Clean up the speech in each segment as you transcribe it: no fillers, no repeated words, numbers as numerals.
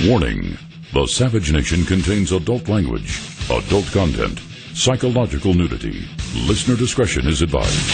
Warning: the Savage Nation contains adult language, adult content, psychological nudity. Listener discretion is advised.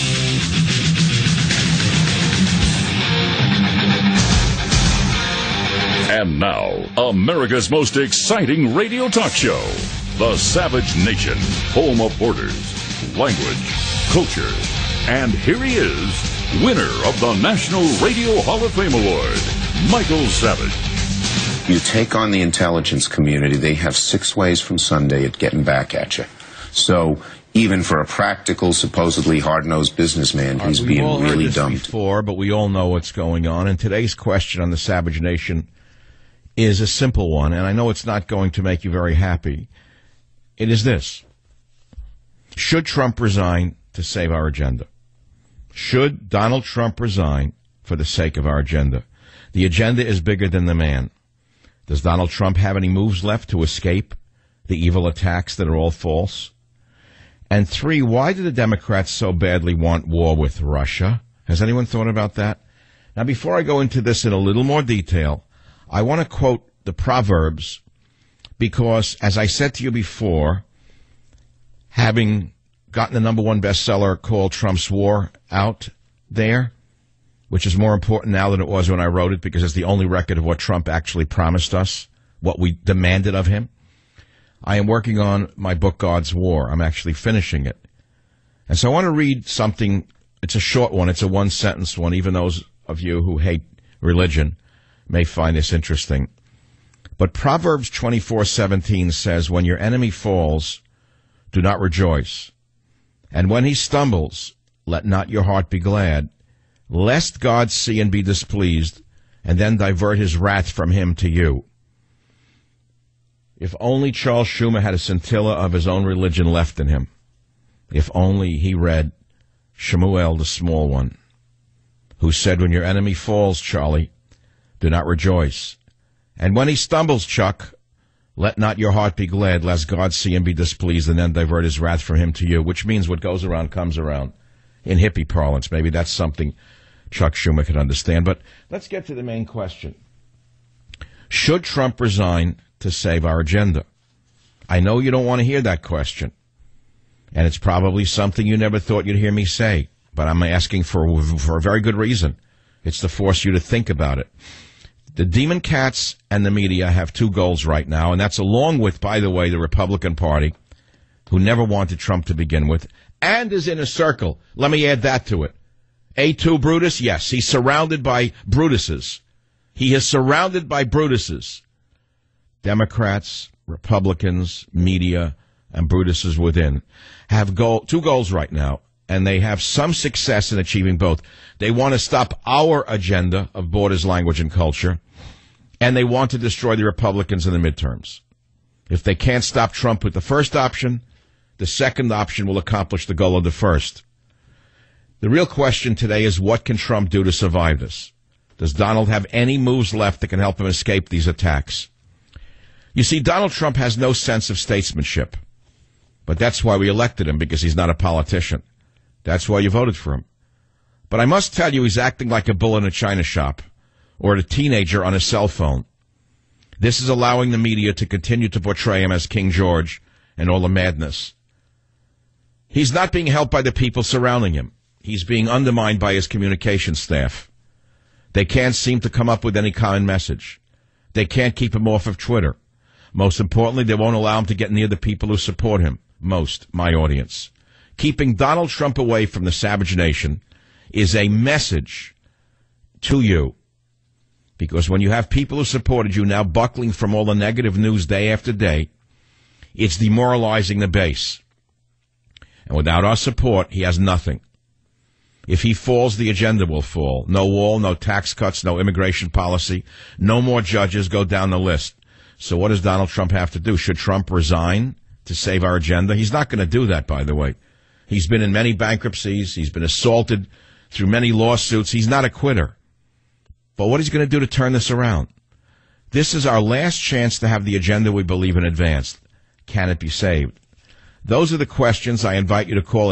And now, America's most exciting radio talk show, The Savage Nation, home of borders, language, culture. And here he is, winner of the National Radio Hall of Fame Award, Michael Savage. You take on the intelligence community, they have 6 ways from Sunday at getting back at you. So even for a practical, supposedly hard-nosed businessman, he's being really dumped. Before, but we all know what's going on. And today's question on the Savage Nation is a simple one, and I know it's not going to make you very happy. It is this: should Trump resign to save our agenda? Should Donald Trump resign for the sake of our agenda? The agenda is bigger than the man. Does Donald Trump have any moves left to escape the evil attacks that are all false? And 3, why do the Democrats so badly want war with Russia? Has anyone thought about that? Now, before I go into this in a little more detail, I want to quote the Proverbs because, as I said to you before, having gotten the #1 bestseller called Trump's War out there, which is more important now than it was when I wrote it because it's the only record of what Trump actually promised us, what we demanded of him. I am working on my book, God's War. I'm actually finishing it. And so I want to read something. It's a short one. It's a one-sentence one. Even those of you who hate religion may find this interesting. But Proverbs 24:17 says, when your enemy falls, do not rejoice. And when he stumbles, let not your heart be glad, lest God see and be displeased, and then divert his wrath from him to you. If only Charles Schumer had a scintilla of his own religion left in him. If only he read Shemuel the Small One, who said, when your enemy falls, Charlie, do not rejoice. And when he stumbles, Chuck, let not your heart be glad, lest God see and be displeased, and then divert his wrath from him to you, which means what goes around comes around. In hippie parlance, maybe that's something Chuck Schumer could understand. But let's get to the main question. Should Trump resign to save our agenda? I know you don't want to hear that question, and it's probably something you never thought you'd hear me say, but I'm asking for a very good reason. It's to force you to think about it. The demon cats and the media have 2 goals right now, and that's along with, by the way, the Republican Party, who never wanted Trump to begin with, and is in a circle. Let me add that to it. A2 Brutus, yes, he's surrounded by Brutuses. He is surrounded by Brutuses. Democrats, Republicans, media, and Brutuses within have 2 goals right now, and they have some success in achieving both. They want to stop our agenda of borders, language, and culture, and they want to destroy the Republicans in the midterms. If they can't stop Trump with the first option, the second option will accomplish the goal of the first. The real question today is, what can Trump do to survive this? Does Donald have any moves left that can help him escape these attacks? You see, Donald Trump has no sense of statesmanship. But that's why we elected him, because he's not a politician. That's why you voted for him. But I must tell you, he's acting like a bull in a china shop or a teenager on a cell phone. This is allowing the media to continue to portray him as King George and all the madness. He's not being helped by the people surrounding him. He's being undermined by his communication staff. They can't seem to come up with any common message. They can't keep him off of Twitter. Most importantly, they won't allow him to get near the people who support him. My audience. Keeping Donald Trump away from the Savage Nation is a message to you. Because when you have people who supported you now buckling from all the negative news day after day, it's demoralizing the base. And without our support, he has nothing. If he falls, the agenda will fall. No wall, no tax cuts, no immigration policy, no more judges, go down the list. So what does Donald Trump have to do? Should Trump resign to save our agenda? He's not going to do that, by the way. He's been in many bankruptcies. He's been assaulted through many lawsuits. He's not a quitter. But what is he going to do to turn this around? This is our last chance to have the agenda we believe in advanced. Can it be saved? Those are the questions. I invite you to call at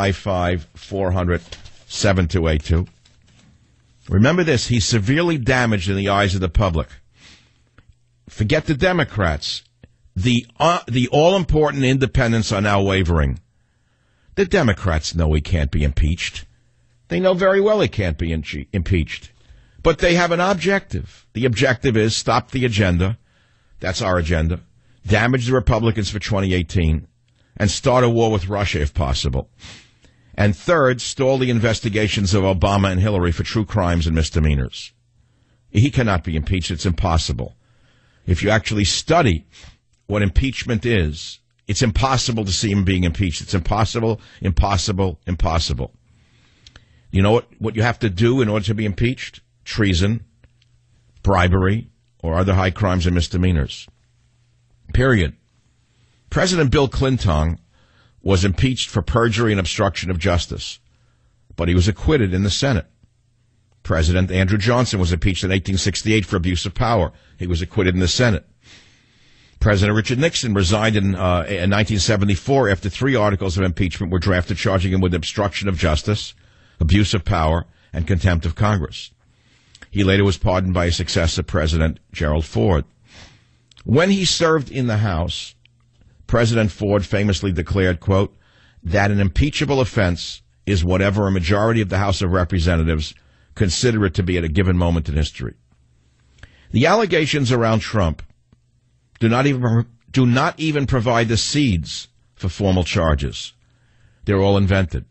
855-400-7282. Remember this, he's severely damaged in the eyes of the public. Forget the Democrats. The all-important independents are now wavering. The Democrats know he can't be impeached. They know very well he can't be impeached. But they have an objective. The objective is stop the agenda. That's our agenda. Damage the Republicans for 2018. And start a war with Russia if possible. And third, stall the investigations of Obama and Hillary for true crimes and misdemeanors. He cannot be impeached. It's impossible. If you actually study what impeachment is, it's impossible to see him being impeached. It's impossible, impossible, impossible. You know what you have to do in order to be impeached? Treason, bribery, or other high crimes and misdemeanors. Period. President Bill Clinton was impeached for perjury and obstruction of justice, but he was acquitted in the Senate. President Andrew Johnson was impeached in 1868 for abuse of power. He was acquitted in the Senate. President Richard Nixon resigned in 1974 after 3 articles of impeachment were drafted charging him with obstruction of justice, abuse of power, and contempt of Congress. He later was pardoned by his successor, President Gerald Ford. When he served in the House, President Ford famously declared, quote, that an impeachable offense is whatever a majority of the House of Representatives consider it to be at a given moment in history. The allegations around Trump do not even provide the seeds for formal charges. They're all invented.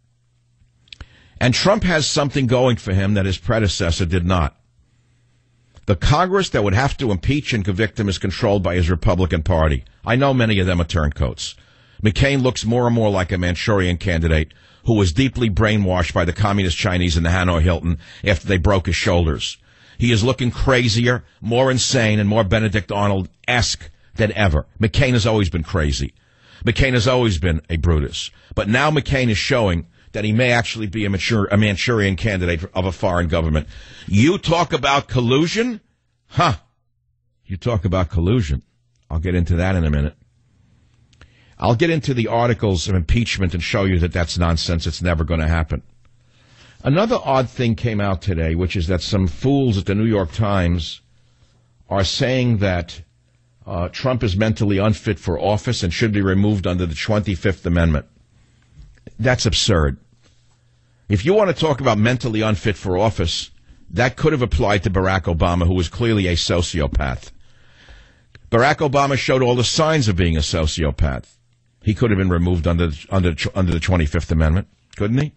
And Trump has something going for him that his predecessor did not. The Congress that would have to impeach and convict him is controlled by his Republican Party. I know many of them are turncoats. McCain looks more and more like a Manchurian candidate who was deeply brainwashed by the communist Chinese in the Hanoi Hilton after they broke his shoulders. He is looking crazier, more insane, and more Benedict Arnold-esque than ever. McCain has always been crazy. McCain has always been a Brutus. But now McCain is showing that he may actually be a Manchurian candidate of a foreign government. You talk about collusion? Huh. You talk about collusion. I'll get into that in a minute. I'll get into the articles of impeachment and show you that that's nonsense. It's never going to happen. Another odd thing came out today, which is that some fools at the New York Times are saying that Trump is mentally unfit for office and should be removed under the 25th Amendment. That's absurd. If you want to talk about mentally unfit for office, that could have applied to Barack Obama, who was clearly a sociopath. Barack Obama showed all the signs of being a sociopath. He could have been removed under the 25th Amendment, couldn't he?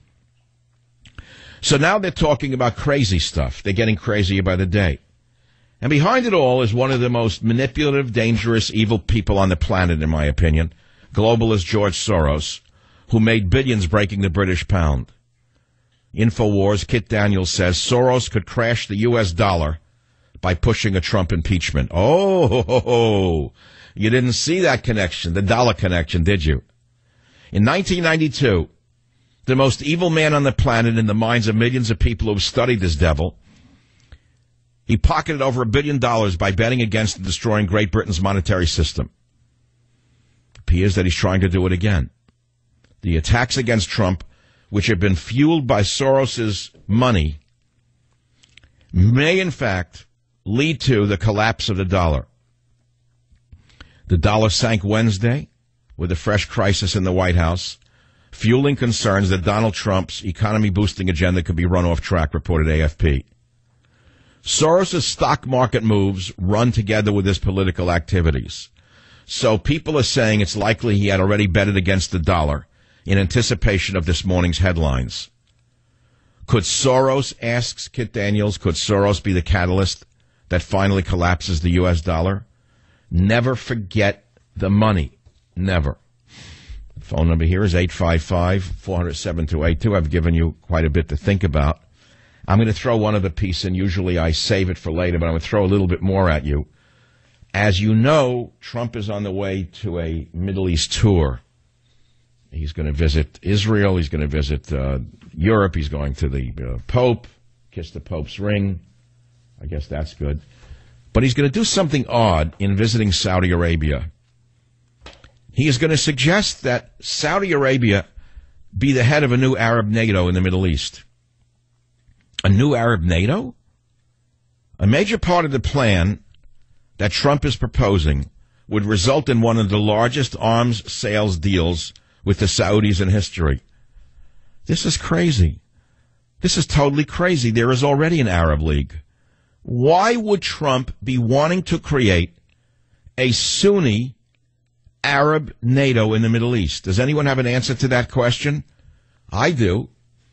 So now they're talking about crazy stuff. They're getting crazier by the day. And behind it all is one of the most manipulative, dangerous, evil people on the planet, in my opinion, globalist George Soros, who made billions breaking the British pound. InfoWars, Kit Daniels says Soros could crash the U.S. dollar by pushing a Trump impeachment. Oh, you didn't see that connection, the dollar connection, did you? In 1992, the most evil man on the planet in the minds of millions of people who have studied this devil, he pocketed over $1 billion by betting against and destroying Great Britain's monetary system. It appears that he's trying to do it again. The attacks against Trump, which have been fueled by Soros's money, may in fact lead to the collapse of the dollar. The dollar sank Wednesday with a fresh crisis in the White House, fueling concerns that Donald Trump's economy-boosting agenda could be run off track, reported AFP. Soros' stock market moves run together with his political activities. So people are saying it's likely he had already betted against the dollar in anticipation of this morning's headlines. Could Soros, asks Kit Daniels, could Soros be the catalyst that finally collapses the U.S. dollar? Never forget the money. Never. The phone number here is 855-400-7282. I've given you quite a bit to think about. I'm going to throw one other piece in. Usually I save it for later, but I'm going to throw a little bit more at you. As you know, Trump is on the way to a Middle East tour. He's going to visit Israel. He's going to visit Europe. He's going to the Pope, kiss the Pope's ring. I guess that's good. But he's going to do something odd in visiting Saudi Arabia. He is going to suggest that Saudi Arabia be the head of a new Arab NATO in the Middle East. A new Arab NATO? A major part of the plan that Trump is proposing would result in one of the largest arms sales deals with the Saudis in history. This is crazy. This is totally crazy. There is already an Arab League. Why would Trump be wanting to create a Sunni Arab NATO in the Middle East? Does anyone have an answer to that question? I do.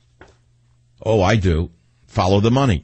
Oh, I do. Follow the money.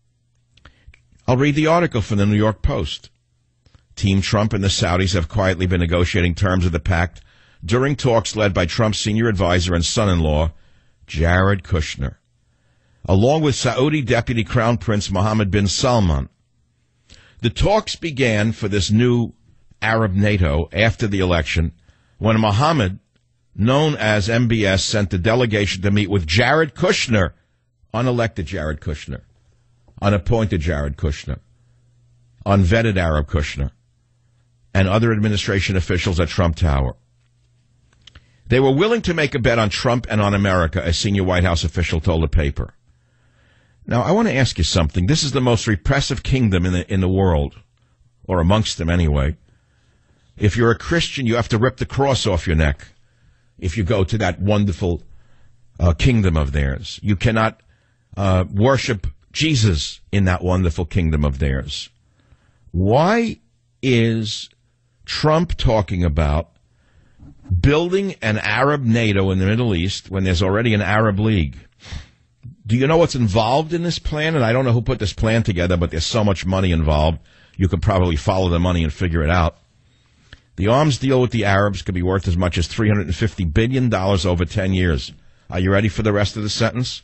I'll read the article from the New York Post. Team Trump and the Saudis have quietly been negotiating terms of the pact during talks led by Trump's senior advisor and son-in-law, Jared Kushner, along with Saudi Deputy Crown Prince Mohammed bin Salman. The talks began for this new Arab NATO after the election when Mohammed, known as MBS, sent a delegation to meet with Jared Kushner, unelected Jared Kushner, unappointed Jared Kushner, unvetted Arab Kushner, and other administration officials at Trump Tower. They were willing to make a bet on Trump and on America, a senior White House official told the paper. Now, I want to ask you something. This is the most repressive kingdom in the world, or amongst them anyway. If you're a Christian, you have to rip the cross off your neck if you go to that wonderful kingdom of theirs. You cannot worship Jesus in that wonderful kingdom of theirs. Why is Trump talking about building an Arab NATO in the Middle East when there's already an Arab League? Do you know what's involved in this plan? And I don't know who put this plan together, but there's so much money involved. You could probably follow the money and figure it out. The arms deal with the Arabs could be worth as much as $350 billion over 10 years. Are you ready for the rest of the sentence?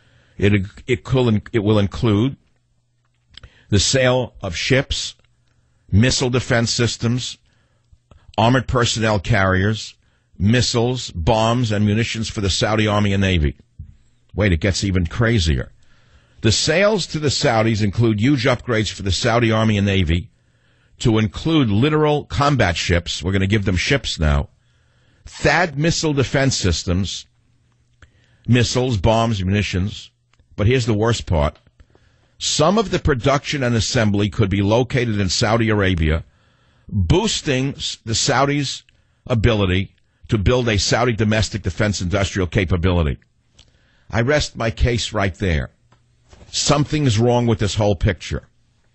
It will include the sale of ships, missile defense systems, armored personnel carriers, missiles, bombs, and munitions for the Saudi Army and Navy. Wait, it gets even crazier. The sales to the Saudis include huge upgrades for the Saudi Army and Navy to include literal combat ships. We're going to give them ships now. THAAD missile defense systems, missiles, bombs, munitions. But here's the worst part. Some of the production and assembly could be located in Saudi Arabia, boosting the Saudis' ability to build a Saudi domestic defense industrial capability. I rest my case right there. Something's wrong with this whole picture.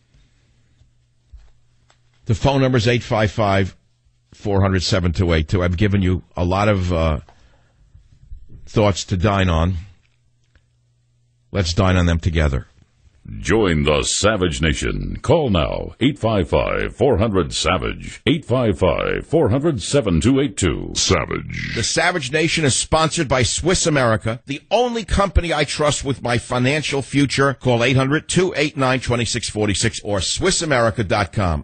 The phone number is 855-400-7282. I've given you a lot of thoughts to dine on. Let's dine on them together. Join the Savage Nation. Call now, 855-400-SAVAGE, 855-400-7282. Savage. The Savage Nation is sponsored by Swiss America, the only company I trust with my financial future. Call 800-289-2646 or SwissAmerica.com.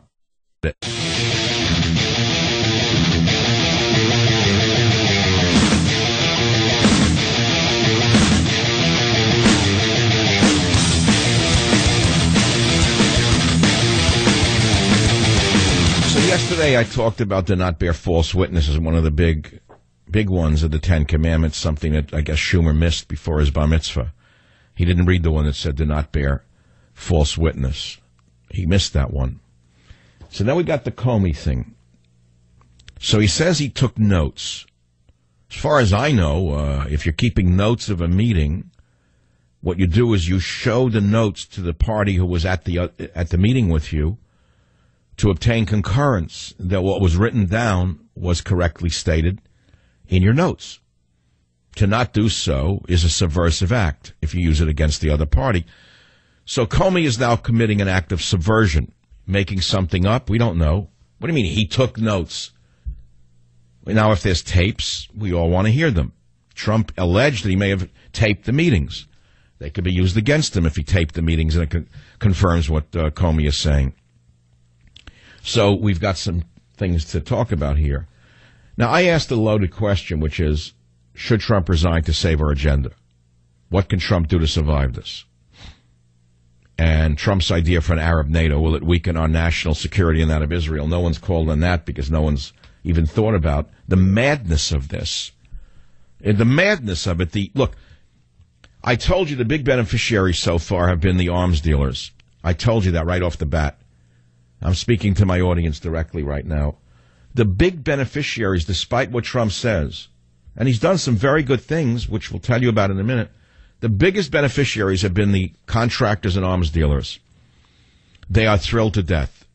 Yesterday, I talked about do not bear false witnesses, one of the big ones of the Ten Commandments, something that I guess Schumer missed before his bar mitzvah. He didn't read the one that said do not bear false witness. He missed that one. So now we got the Comey thing. So he says he took notes. As far as I know, if you're keeping notes of a meeting, what you do is you show the notes to the party who was at the meeting with you, to obtain concurrence that what was written down was correctly stated in your notes. To not do so is a subversive act if you use it against the other party. So Comey is now committing an act of subversion, making something up. We don't know. What do you mean he took notes? Now, if there's tapes, we all want to hear them. Trump alleged that he may have taped the meetings. They could be used against him if he taped the meetings, and it confirms what Comey is saying. So we've got some things to talk about here. Now, I asked a loaded question, which is, should Trump resign to save our agenda? What can Trump do to survive this? And Trump's idea for an Arab NATO, will it weaken our national security and that of Israel? No one's called on that because no one's even thought about the madness of this. And the madness of it, look, I told you the big beneficiaries so far have been the arms dealers. I told you that right off the bat. I'm speaking to my audience directly right now. The big beneficiaries, despite what Trump says, and he's done some very good things, which we'll tell you about in a minute, the biggest beneficiaries have been the contractors and arms dealers. They are thrilled to death.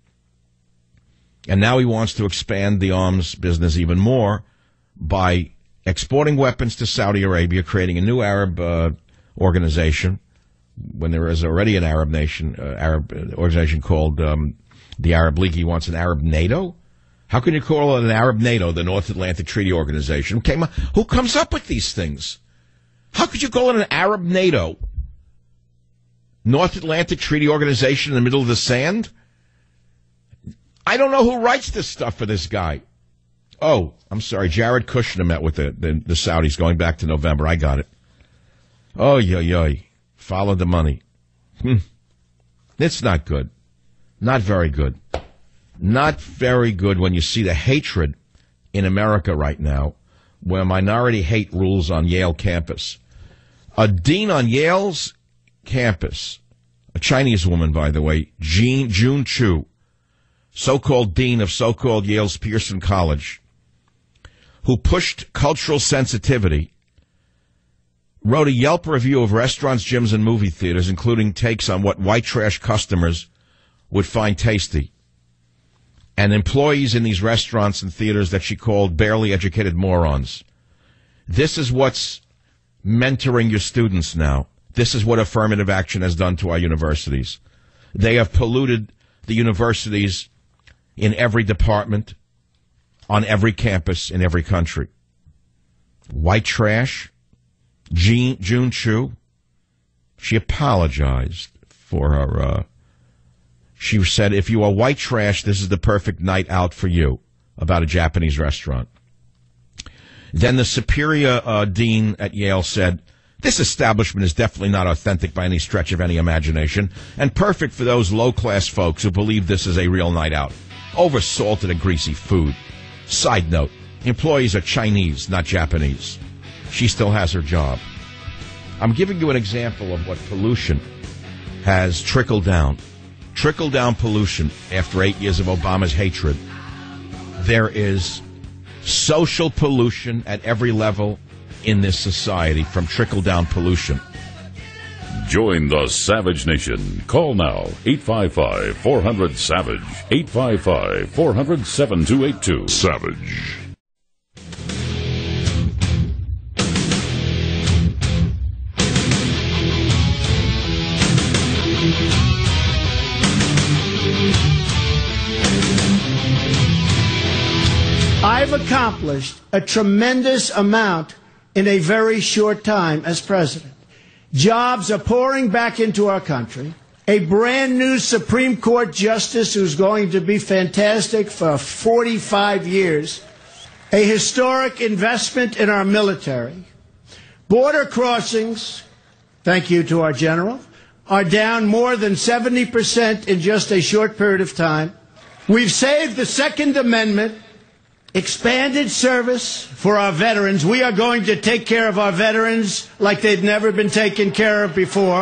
And now he wants to expand the arms business even more by exporting weapons to Saudi Arabia, creating a new Arab organization, when there is already an Arab organization called the Arab League. He wants an Arab NATO? How can you call it an Arab NATO, the North Atlantic Treaty Organization? Who comes up with these things? How could you call it an Arab NATO? North Atlantic Treaty Organization in the middle of the sand? I don't know who writes this stuff for this guy. Oh, I'm sorry. Jared Kushner met with the Saudis going back to November. I got it. Oh, yoy. Follow the money. It's not good. Not very good. Not very good when you see the hatred in America right now, where minority hate rules on Yale campus. A dean on Yale's campus, a Chinese woman, by the way, June Chu, so-called dean of so-called Yale's Pearson College, who pushed cultural sensitivity, wrote a Yelp review of restaurants, gyms, and movie theaters, including takes on what white trash customers would find tasty, and employees in these restaurants and theaters that she called barely educated morons. This is what's mentoring your students now. This is what affirmative action has done to our universities. They have polluted the universities in every department, on every campus, in every country. White trash. June Chu, she apologized for her. She said, if you are white trash, this is the perfect night out for you, about a Japanese restaurant. Then the superior dean at Yale said, this establishment is definitely not authentic by any stretch of any imagination, and perfect for those low-class folks who believe this is a real night out. Over-salted and greasy food. Side note, employees are Chinese, not Japanese. She still has her job. I'm giving you an example of what pollution has trickled down. Trickle-down pollution after 8 years of Obama's hatred. There is social pollution at every level in this society from trickle-down pollution. Join the Savage Nation. Call now, 855-400-SAVAGE, 855-400-7282. Savage. I've accomplished a tremendous amount in a very short time as president. Jobs are pouring back into our country. A brand new Supreme Court justice who's going to be fantastic for 45 years. A historic investment in our military. Border crossings, thank you to our general, are down more than 70% in just a short period of time. We've saved the Second Amendment. Expanded service for our veterans. We are going to take care of our veterans like they've never been taken care of before.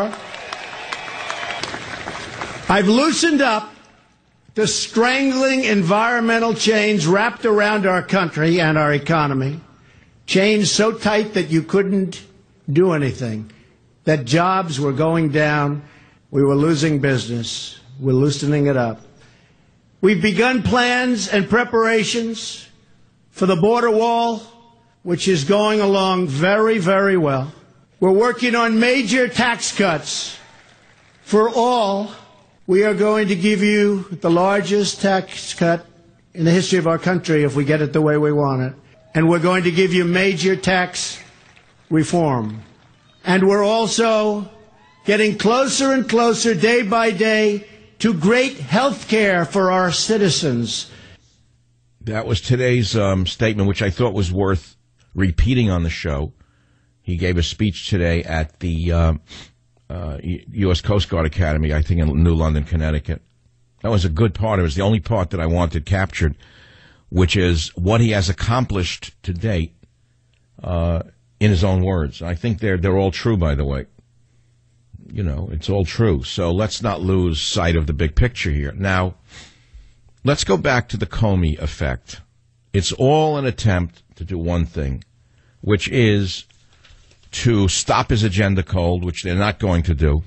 I've loosened up the strangling environmental chains wrapped around our country and our economy. Chains so tight that you couldn't do anything. That jobs were going down. We were losing business. We're loosening it up. We've begun plans and preparations for the border wall, which is going along very, very well. We're working on major tax cuts for all. We are going to give you the largest tax cut in the history of our country if we get it the way we want it. And we're going to give you major tax reform. And we're also getting closer and closer day by day to great health care for our citizens. That was today's statement, which I thought was worth repeating on the show. He gave a speech today at the U.S. Coast Guard Academy, I think in New London, Connecticut. That was a good part. It was the only part that I wanted captured, which is what he has accomplished to date in his own words. I think they're all true, by the way. You know, it's all true. So let's not lose sight of the big picture here. Now, let's go back to the Comey effect. It's all an attempt to do one thing, which is to stop his agenda cold, which they're not going to do,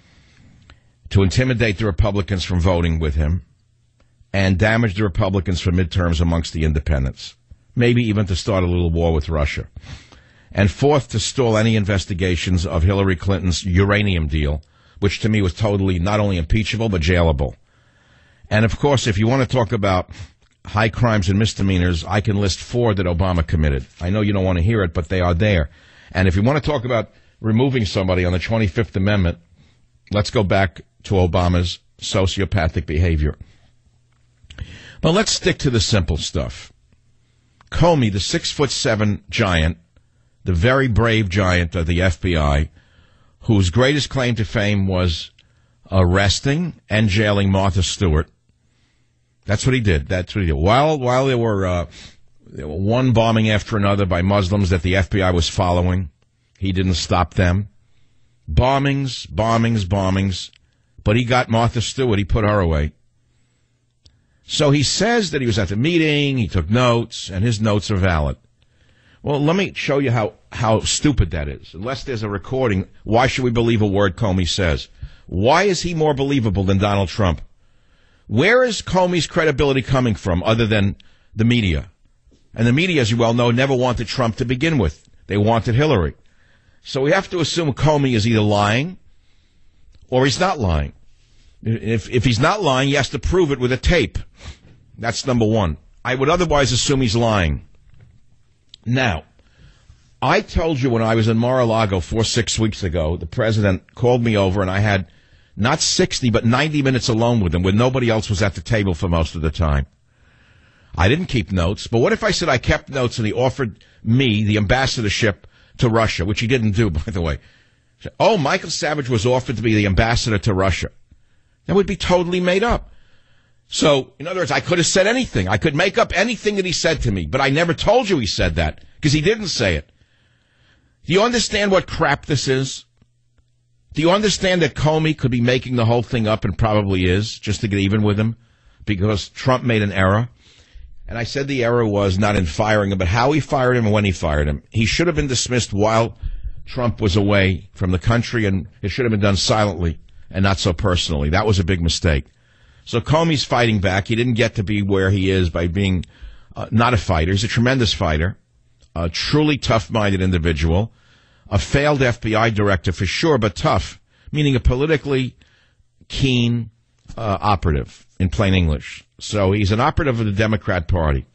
to intimidate the Republicans from voting with him, and damage the Republicans for midterms amongst the independents, maybe even to start a little war with Russia. And fourth, to stall any investigations of Hillary Clinton's uranium deal, which to me was totally not only impeachable, but jailable. And of course, if you want to talk about high crimes and misdemeanors, I can list 4 that Obama committed. I know you don't want to hear it, but they are there. And if you want to talk about removing somebody on the 25th Amendment, let's go back to Obama's sociopathic behavior. But let's stick to the simple stuff. Comey, the 6'7" giant, the very brave giant of the FBI, whose greatest claim to fame was arresting and jailing Martha Stewart. That's what he did. While there were one bombing after another by Muslims that the FBI was following, he didn't stop them. Bombings. But he got Martha Stewart. He put her away. So he says that he was at the meeting, he took notes, and his notes are valid. Well, let me show you how stupid that is. Unless there's a recording, why should we believe a word Comey says? Why is he more believable than Donald Trump? Where is Comey's credibility coming from other than the media? And the media, as you well know, never wanted Trump to begin with. They wanted Hillary. So we have to assume Comey is either lying or he's not lying. If he's not lying, he has to prove it with a tape. That's number one. I would otherwise assume he's lying. Now, I told you when I was in Mar-a-Lago 6 weeks ago, the president called me over and I had not 60 but 90 minutes alone with him when nobody else was at the table for most of the time. I didn't keep notes, but what if I said I kept notes and he offered me the ambassadorship to Russia, which he didn't do, by the way. Oh, Michael Savage was offered to be the ambassador to Russia. That would be totally made up. So, in other words, I could have said anything. I could make up anything that he said to me, but I never told you he said that, because he didn't say it. Do you understand what crap this is? Do you understand that Comey could be making the whole thing up, and probably is, just to get even with him, because Trump made an error? And I said the error was not in firing him, but how he fired him and when he fired him. He should have been dismissed while Trump was away from the country, and it should have been done silently and not so personally. That was a big mistake. So Comey's fighting back. He didn't get to be where he is by being not a fighter. He's a tremendous fighter, a truly tough-minded individual, a failed FBI director for sure, but tough, meaning a politically keen operative, in plain English. So he's an operative of the Democrat Party.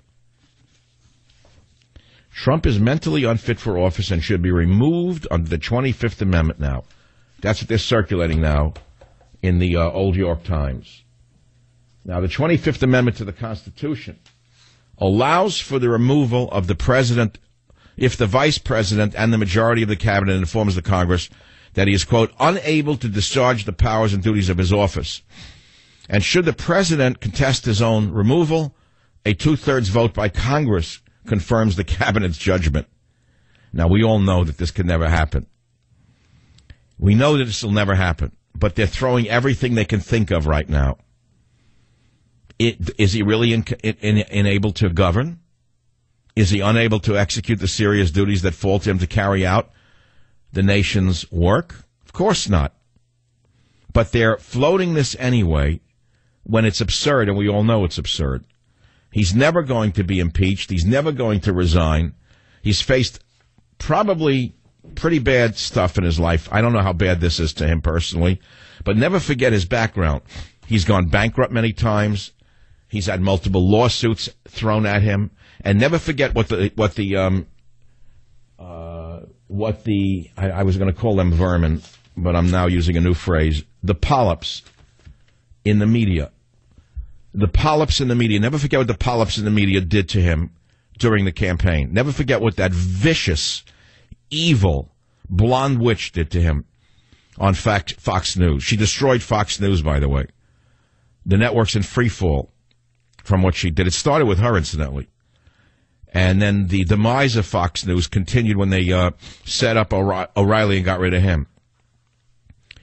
Trump is mentally unfit for office and should be removed under the 25th Amendment now. That's what they're circulating now in the Old York Times. Now, the 25th Amendment to the Constitution allows for the removal of the president if the vice president and the majority of the cabinet informs the Congress that he is, quote, unable to discharge the powers and duties of his office. And should the president contest his own removal, a 2/3 vote by Congress confirms the cabinet's judgment. Now, we all know that this can never happen. We know that this will never happen, but they're throwing everything they can think of right now. Is he really unable to govern? Is he unable to execute the serious duties that fall to him to carry out the nation's work? Of course not. But they're floating this anyway when it's absurd, and we all know it's absurd. He's never going to be impeached. He's never going to resign. He's faced probably pretty bad stuff in his life. I don't know how bad this is to him personally, but never forget his background. He's gone bankrupt many times. He's had multiple lawsuits thrown at him, and never forget I was going to call them vermin, but I'm now using a new phrase, the polyps in the media. The polyps in the media. Never forget what the polyps in the media did to him during the campaign. Never forget what that vicious, evil, blonde witch did to him on Fox News. She destroyed Fox News, by the way. The network's in free fall from what she did. It started with her, incidentally. And then the demise of Fox News continued when they set up O'Reilly and got rid of him.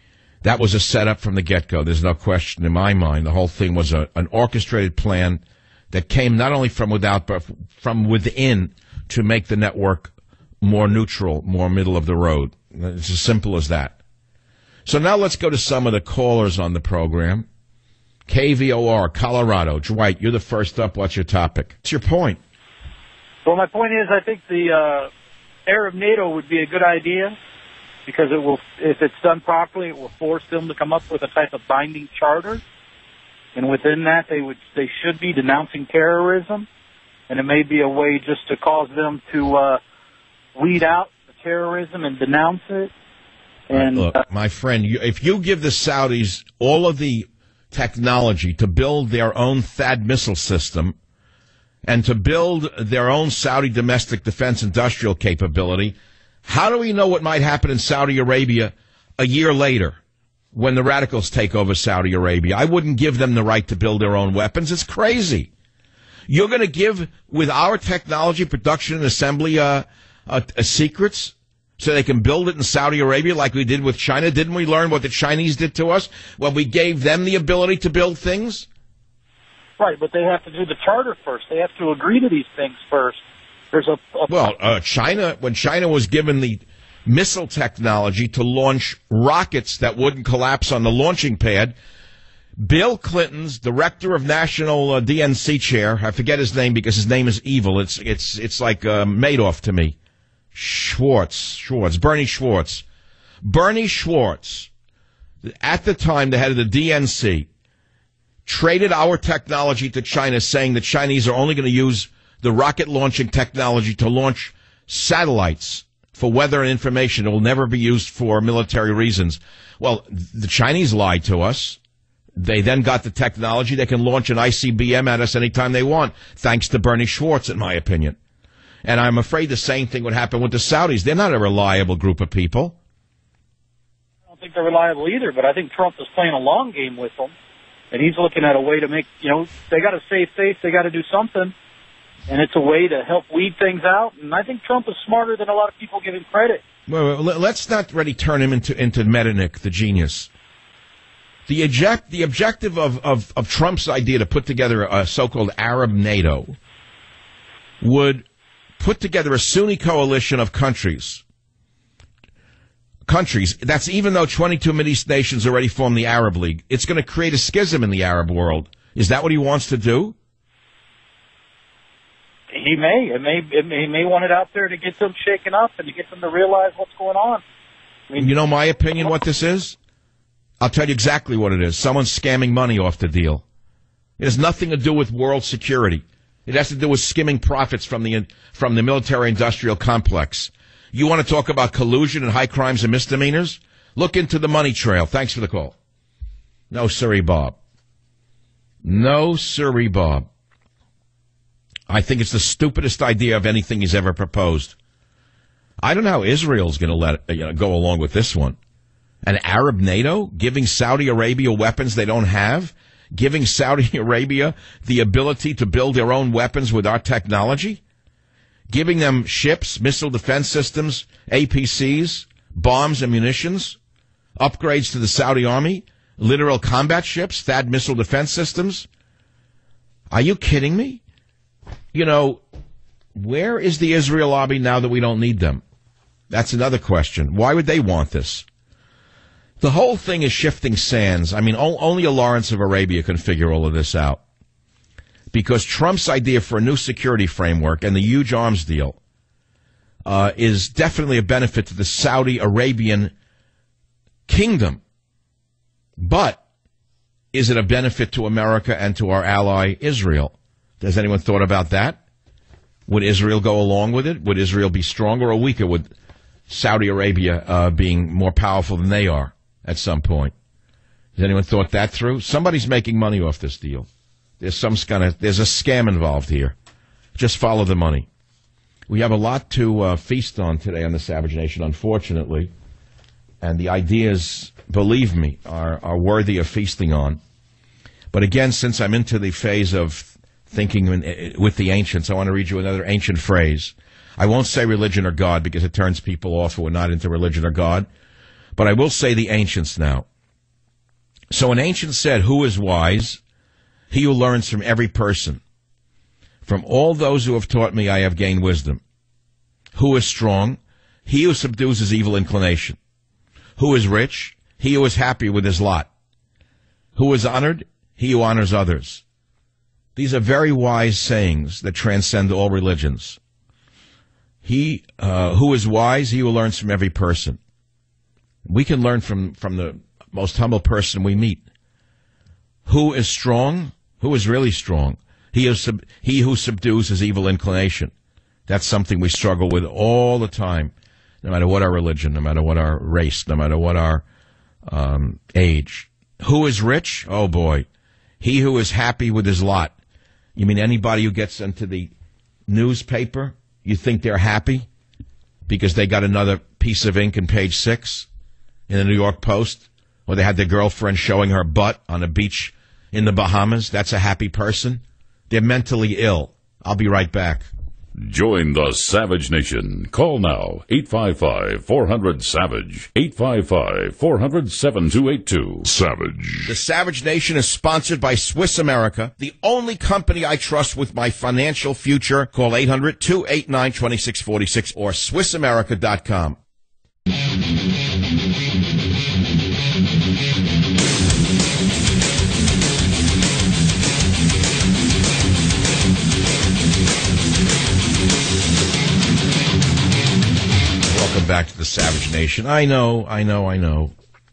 That was a setup from the get-go. There's no question in my mind. The whole thing was an orchestrated plan that came not only from without, but from within to make the network more neutral, more middle of the road. It's as simple as that. So now let's go to some of the callers on the program. KVOR, Colorado. Dwight, you're the first up. What's your topic? What's your point? Well, my point is I think the Arab NATO would be a good idea because it will, if it's done properly, it will force them to come up with a type of binding charter. And within that, they should be denouncing terrorism. And it may be a way just to cause them to weed out the terrorism and denounce it. And look, my friend, if you give the Saudis all of the technology to build their own THAAD missile system and to build their own Saudi domestic defense industrial capability, how do we know what might happen in Saudi Arabia a year later when the radicals take over Saudi Arabia? I wouldn't give them the right to build their own weapons. It's crazy. You're going to give, with our technology, production and assembly secrets so they can build it in Saudi Arabia like we did with China? Didn't we learn what the Chinese did to us when we gave them the ability to build things? Right, but they have to do the charter first. They have to agree to these things first. There's China, when China was given the missile technology to launch rockets that wouldn't collapse on the launching pad, Bill Clinton's director of national DNC chair, I forget his name because his name is evil. It's like Madoff to me. Bernie Schwartz. Bernie Schwartz, at the time the head of the DNC, traded our technology to China, saying the Chinese are only going to use the rocket launching technology to launch satellites for weather and information. It will never be used for military reasons. Well, the Chinese lied to us. They then got the technology. They can launch an ICBM at us anytime they want, thanks to Bernie Schwartz, in my opinion. And I'm afraid the same thing would happen with the Saudis. They're not a reliable group of people. I don't think they're reliable either, but I think Trump is playing a long game with them. And he's looking at a way to make, they got to save face. They got to do something. And it's a way to help weed things out. And I think Trump is smarter than a lot of people give him credit. Well, let's not really turn him into Metternich, the genius. The objective of Trump's idea to put together a so-called Arab NATO would put together a Sunni coalition of countries. That's even though 22 Mideast nations already formed the Arab League. It's going to create a schism in the Arab world. Is that what he wants to do? He may. He may want it out there to get them shaken up and to get them to realize what's going on. I mean, you know my opinion what this is? I'll tell you exactly what it is. Someone's scamming money off the deal. It has nothing to do with world security. It has to do with skimming profits from the military-industrial complex. You want to talk about collusion and high crimes and misdemeanors? Look into the money trail. Thanks for the call. No, sirree, Bob. No, sirree, Bob. I think it's the stupidest idea of anything he's ever proposed. I don't know how Israel's going to let it go along with this one. An Arab NATO giving Saudi Arabia weapons they don't have? Giving Saudi Arabia the ability to build their own weapons with our technology? Giving them ships, missile defense systems, APCs, bombs and munitions? Upgrades to the Saudi army? Literal combat ships? THAAD missile defense systems? Are you kidding me? Where is the Israel army now that we don't need them? That's another question. Why would they want this? The whole thing is shifting sands. I mean, only a Lawrence of Arabia can figure all of this out. Because Trump's idea for a new security framework and the huge arms deal is definitely a benefit to the Saudi Arabian kingdom. But is it a benefit to America and to our ally Israel? Has anyone thought about that? Would Israel go along with it? Would Israel be stronger or weaker with Saudi Arabia being more powerful than they are at some point? Has anyone thought that through? Somebody's making money off this deal. There's a scam involved here. Just follow the money. We have a lot to feast on today on the Savage Nation, unfortunately. And the ideas, believe me, are worthy of feasting on. But again, since I'm into the phase of thinking with the ancients, I want to read you another ancient phrase. I won't say religion or God because it turns people off who are not into religion or God. But I will say the ancients now. So an ancient said, who is wise? He who learns from every person. From all those who have taught me, I have gained wisdom. Who is strong? He who subdues his evil inclination. Who is rich? He who is happy with his lot. Who is honored? He who honors others. These are very wise sayings that transcend all religions. He who is wise, he who learns from every person. We can learn from the most humble person we meet. Who is strong? Who is really strong? He who subdues his evil inclination. That's something we struggle with all the time, no matter what our religion, no matter what our race, no matter what our age. Who is rich? Oh, boy. He who is happy with his lot. You mean anybody who gets into the newspaper, you think they're happy because they got another piece of ink in page 6 in the New York Post, or they had their girlfriend showing her butt on a beach in the Bahamas? That's a happy person? They're mentally ill. I'll be right back. Join the Savage Nation. Call now, 855-400-SAVAGE, 855-400-7282. Savage. The Savage Nation is sponsored by Swiss America, the only company I trust with my financial future. Call 800-289-2646 or SwissAmerica.com. Welcome back to the Savage Nation. I know.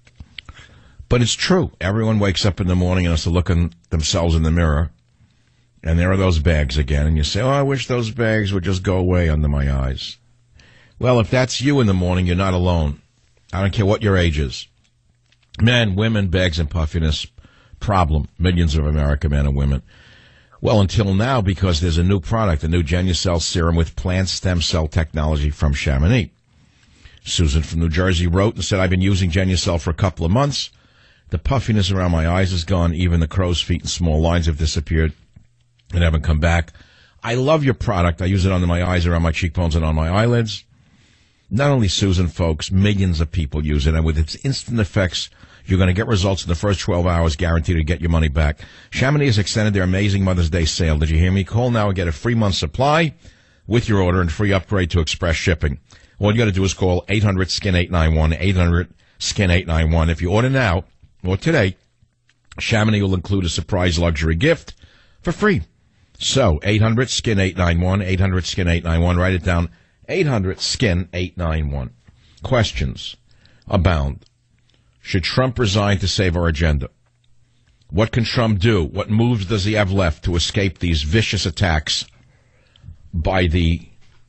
But it's true. Everyone wakes up in the morning and has to look at themselves in the mirror, and there are those bags again, and you say, oh, I wish those bags would just go away under my eyes. Well, if that's you in the morning, you're not alone. I don't care what your age is. Men, women, bags and puffiness, problem. Millions of American men and women. Well, until now, because there's a new product, a new Genucell serum with plant stem cell technology from Chamonix. Susan from New Jersey wrote and said, I've been using Genucell for a couple of months. The puffiness around my eyes is gone. Even the crow's feet and small lines have disappeared and haven't come back. I love your product. I use it under my eyes, around my cheekbones, and on my eyelids. Not only Susan, folks, millions of people use it. And with its instant effects, you're going to get results in the first 12 hours, guaranteed to get your money back. Chamonix has extended their amazing Mother's Day sale. Did you hear me? Call now and get a free month supply with your order and free upgrade to express shipping. All you got to do is call 800-SKIN-891, 800-SKIN-891. If you order now or today, Chamonix will include a surprise luxury gift for free. So, 800-SKIN-891, 800-SKIN-891. Write it down, 800-SKIN-891. Questions abound. Should Trump resign to save our agenda? What can Trump do? What moves does he have left to escape these vicious attacks by the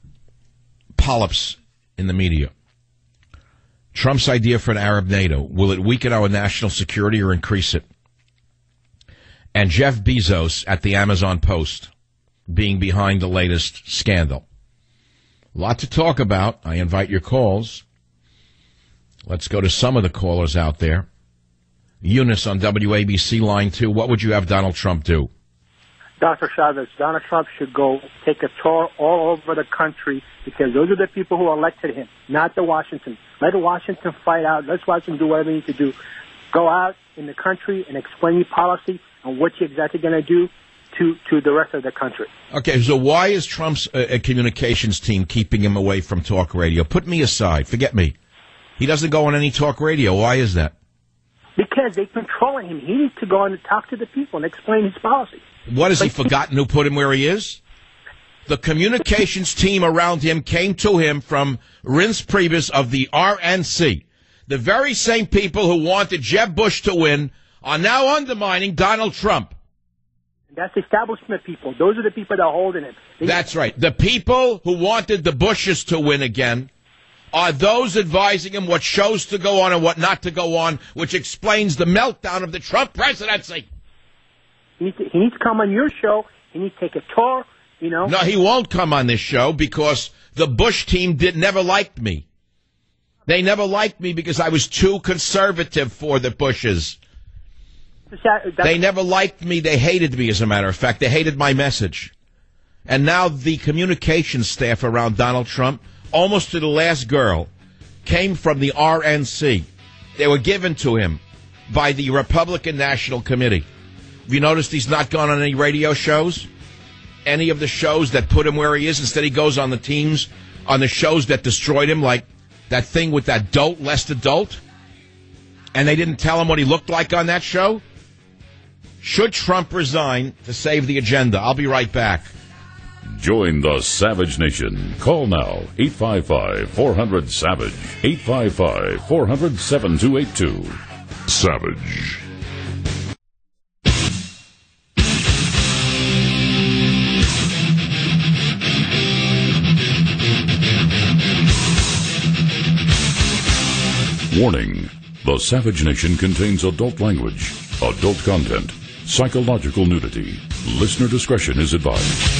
polyps in the media? Trump's idea for an Arab NATO, will it weaken our national security or increase it? And Jeff Bezos at the Amazon Post being behind the latest scandal. A lot to talk about. I invite your calls. Let's go to some of the callers out there. Eunice on WABC line 2. What would you have Donald Trump do? Dr. Chavez, Donald Trump should go take a tour all over the country because those are the people who elected him, not the Washington. Let Washington fight out. Let Washington do whatever they need to do. Go out in the country and explain your policy and what you're exactly going to do to the rest of the country. Okay, so why is Trump's communications team keeping him away from talk radio? Put me aside. Forget me. He doesn't go on any talk radio. Why is that? Because they're controlling him. He needs to go and talk to the people and explain his policy. What, has he forgotten who put him where he is? The communications team around him came to him from Reince Priebus of the RNC. The very same people who wanted Jeb Bush to win are now undermining Donald Trump. That's establishment people. Those are the people that are holding it. That's right. The people who wanted the Bushes to win again are those advising him what shows to go on and what not to go on, which explains the meltdown of the Trump presidency. He needs to come on your show. He needs to take a tour, you know. No, he won't come on this show because the Bush team never liked me. They never liked me because I was too conservative for the Bushes. They never liked me. They hated me, as a matter of fact. They hated my message. And now the communications staff around Donald Trump, almost to the last girl, came from the RNC. They were given to him. by the Republican National Committee. Have you noticed he's not gone on any radio shows? Any of the shows that put him where he is? Instead, he goes on the teams, on the shows that destroyed him, like that thing with that dolt, Lester Dolt. And they didn't tell him what he looked like on that show? Should Trump resign to save the agenda? I'll be right back. Join the Savage Nation. Call now, 855-400-SAVAGE, 855-400-7282. Savage. Warning. The Savage Nation contains adult language, adult content, psychological nudity. Listener discretion is advised.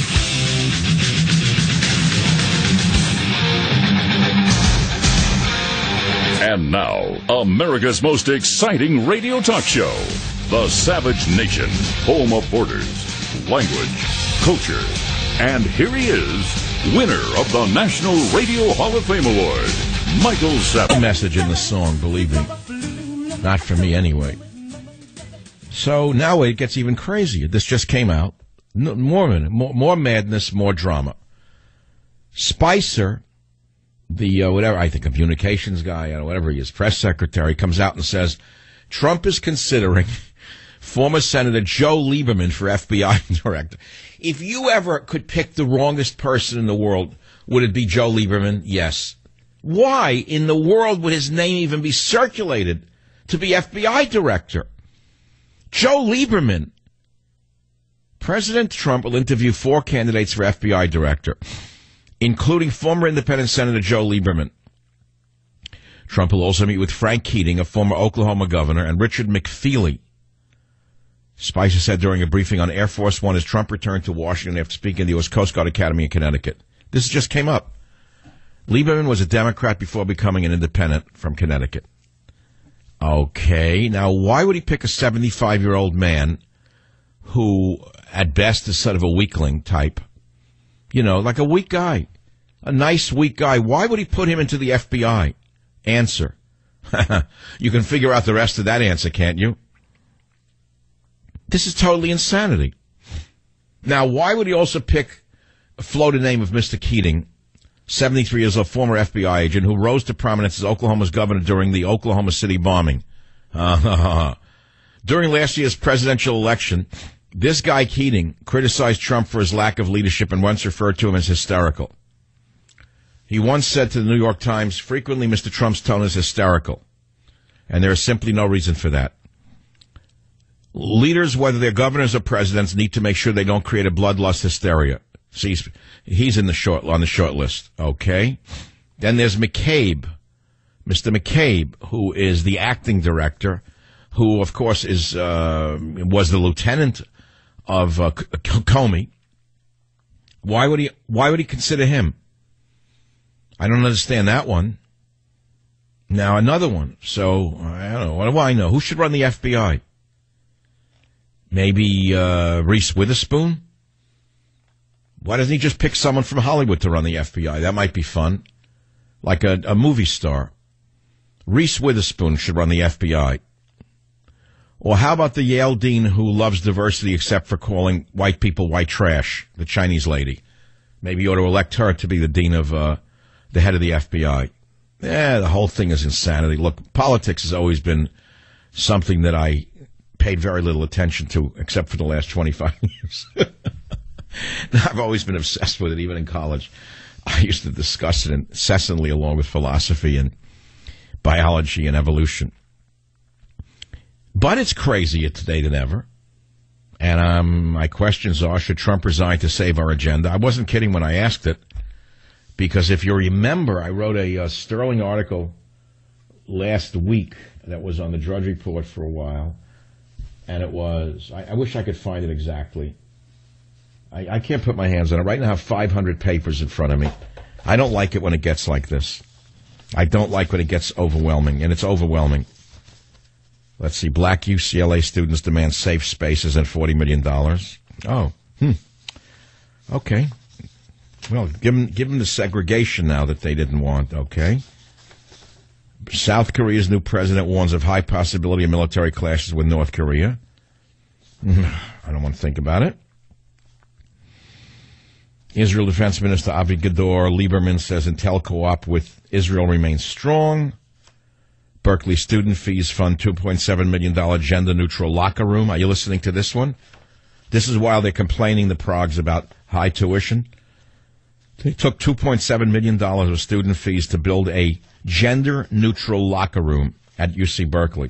And now, America's most exciting radio talk show, The Savage Nation, home of borders, language, culture. And here he is, winner of the National Radio Hall of Fame Award, Michael Savage. Message in the song, believe me. Not for me anyway. So now it gets even crazier. This just came out. More madness, more drama. Spicer, the whatever, I think a communications guy, whatever he is, press secretary, comes out and says, Trump is considering former Senator Joe Lieberman for FBI director. If you ever could pick the wrongest person in the world, would it be Joe Lieberman? Yes. Why in the world would his name even be circulated to be FBI director? Joe Lieberman. President Trump will interview 4 candidates for FBI director, including former independent Senator Joe Lieberman. Trump will also meet with Frank Keating, a former Oklahoma governor, and Richard McFeely. Spicer said during a briefing on Air Force One as Trump returned to Washington after speaking at the U.S. Coast Guard Academy in Connecticut. This just came up. Lieberman was a Democrat before becoming an independent from Connecticut. Okay, now why would he pick a 75-year-old man who, at best, is sort of a weakling type? You know, like a weak guy. A nice, weak guy. Why would he put him into the FBI? Answer. You can figure out the rest of that answer, can't you? This is totally insanity. Now, why would he also float a name of Mr. Keating, 73 years old, former FBI agent who rose to prominence as Oklahoma's governor during the Oklahoma City bombing? During last year's presidential election, this guy Keating criticized Trump for his lack of leadership and once referred to him as hysterical. He once said to the New York Times, frequently Mr. Trump's tone is hysterical, and there is simply no reason for that. Leaders, whether they're governors or presidents, need to make sure they don't create a bloodlust hysteria. See, he's on the short list, okay? Then there's McCabe, Mr. McCabe, who is the acting director, who, of course, was the lieutenant of Comey. Why would he consider him? I don't understand that one. Now another one. So I don't know. What do I know? Who should run the FBI? Maybe Reese Witherspoon? Why doesn't he just pick someone from Hollywood to run the FBI? That might be fun. Like a movie star. Reese Witherspoon should run the FBI. Or how about the Yale dean who loves diversity except for calling white people white trash, the Chinese lady? Maybe you ought to elect her to be the dean of the head of the FBI. The whole thing is insanity. Look, politics has always been something that I paid very little attention to, except for the last 25 years. I've always been obsessed with it, even in college. I used to discuss it incessantly along with philosophy and biology and evolution. But it's crazier today than ever. And my questions are, should Trump resign to save our agenda? I wasn't kidding when I asked it, because if you remember, I wrote a sterling article last week that was on the Drudge Report for a while. And it was, I wish I could find it exactly. I can't put my hands on it. Right now I have 500 papers in front of me. I don't like it when it gets like this. I don't like when it gets overwhelming, and it's overwhelming. Let's see. Black UCLA students demand safe spaces and $40 million. Oh. Okay. Well, give them the segregation now that they didn't want, okay? South Korea's new president warns of high possibility of military clashes with North Korea. I don't want to think about it. Israel Defense Minister Avigdor Lieberman says Intel co-op with Israel remains strong. Berkeley student fees fund $2.7 million gender-neutral locker room. Are you listening to this one? This is while they're complaining, the Progs, about high tuition. They took $2.7 million of student fees to build a gender-neutral locker room at UC Berkeley.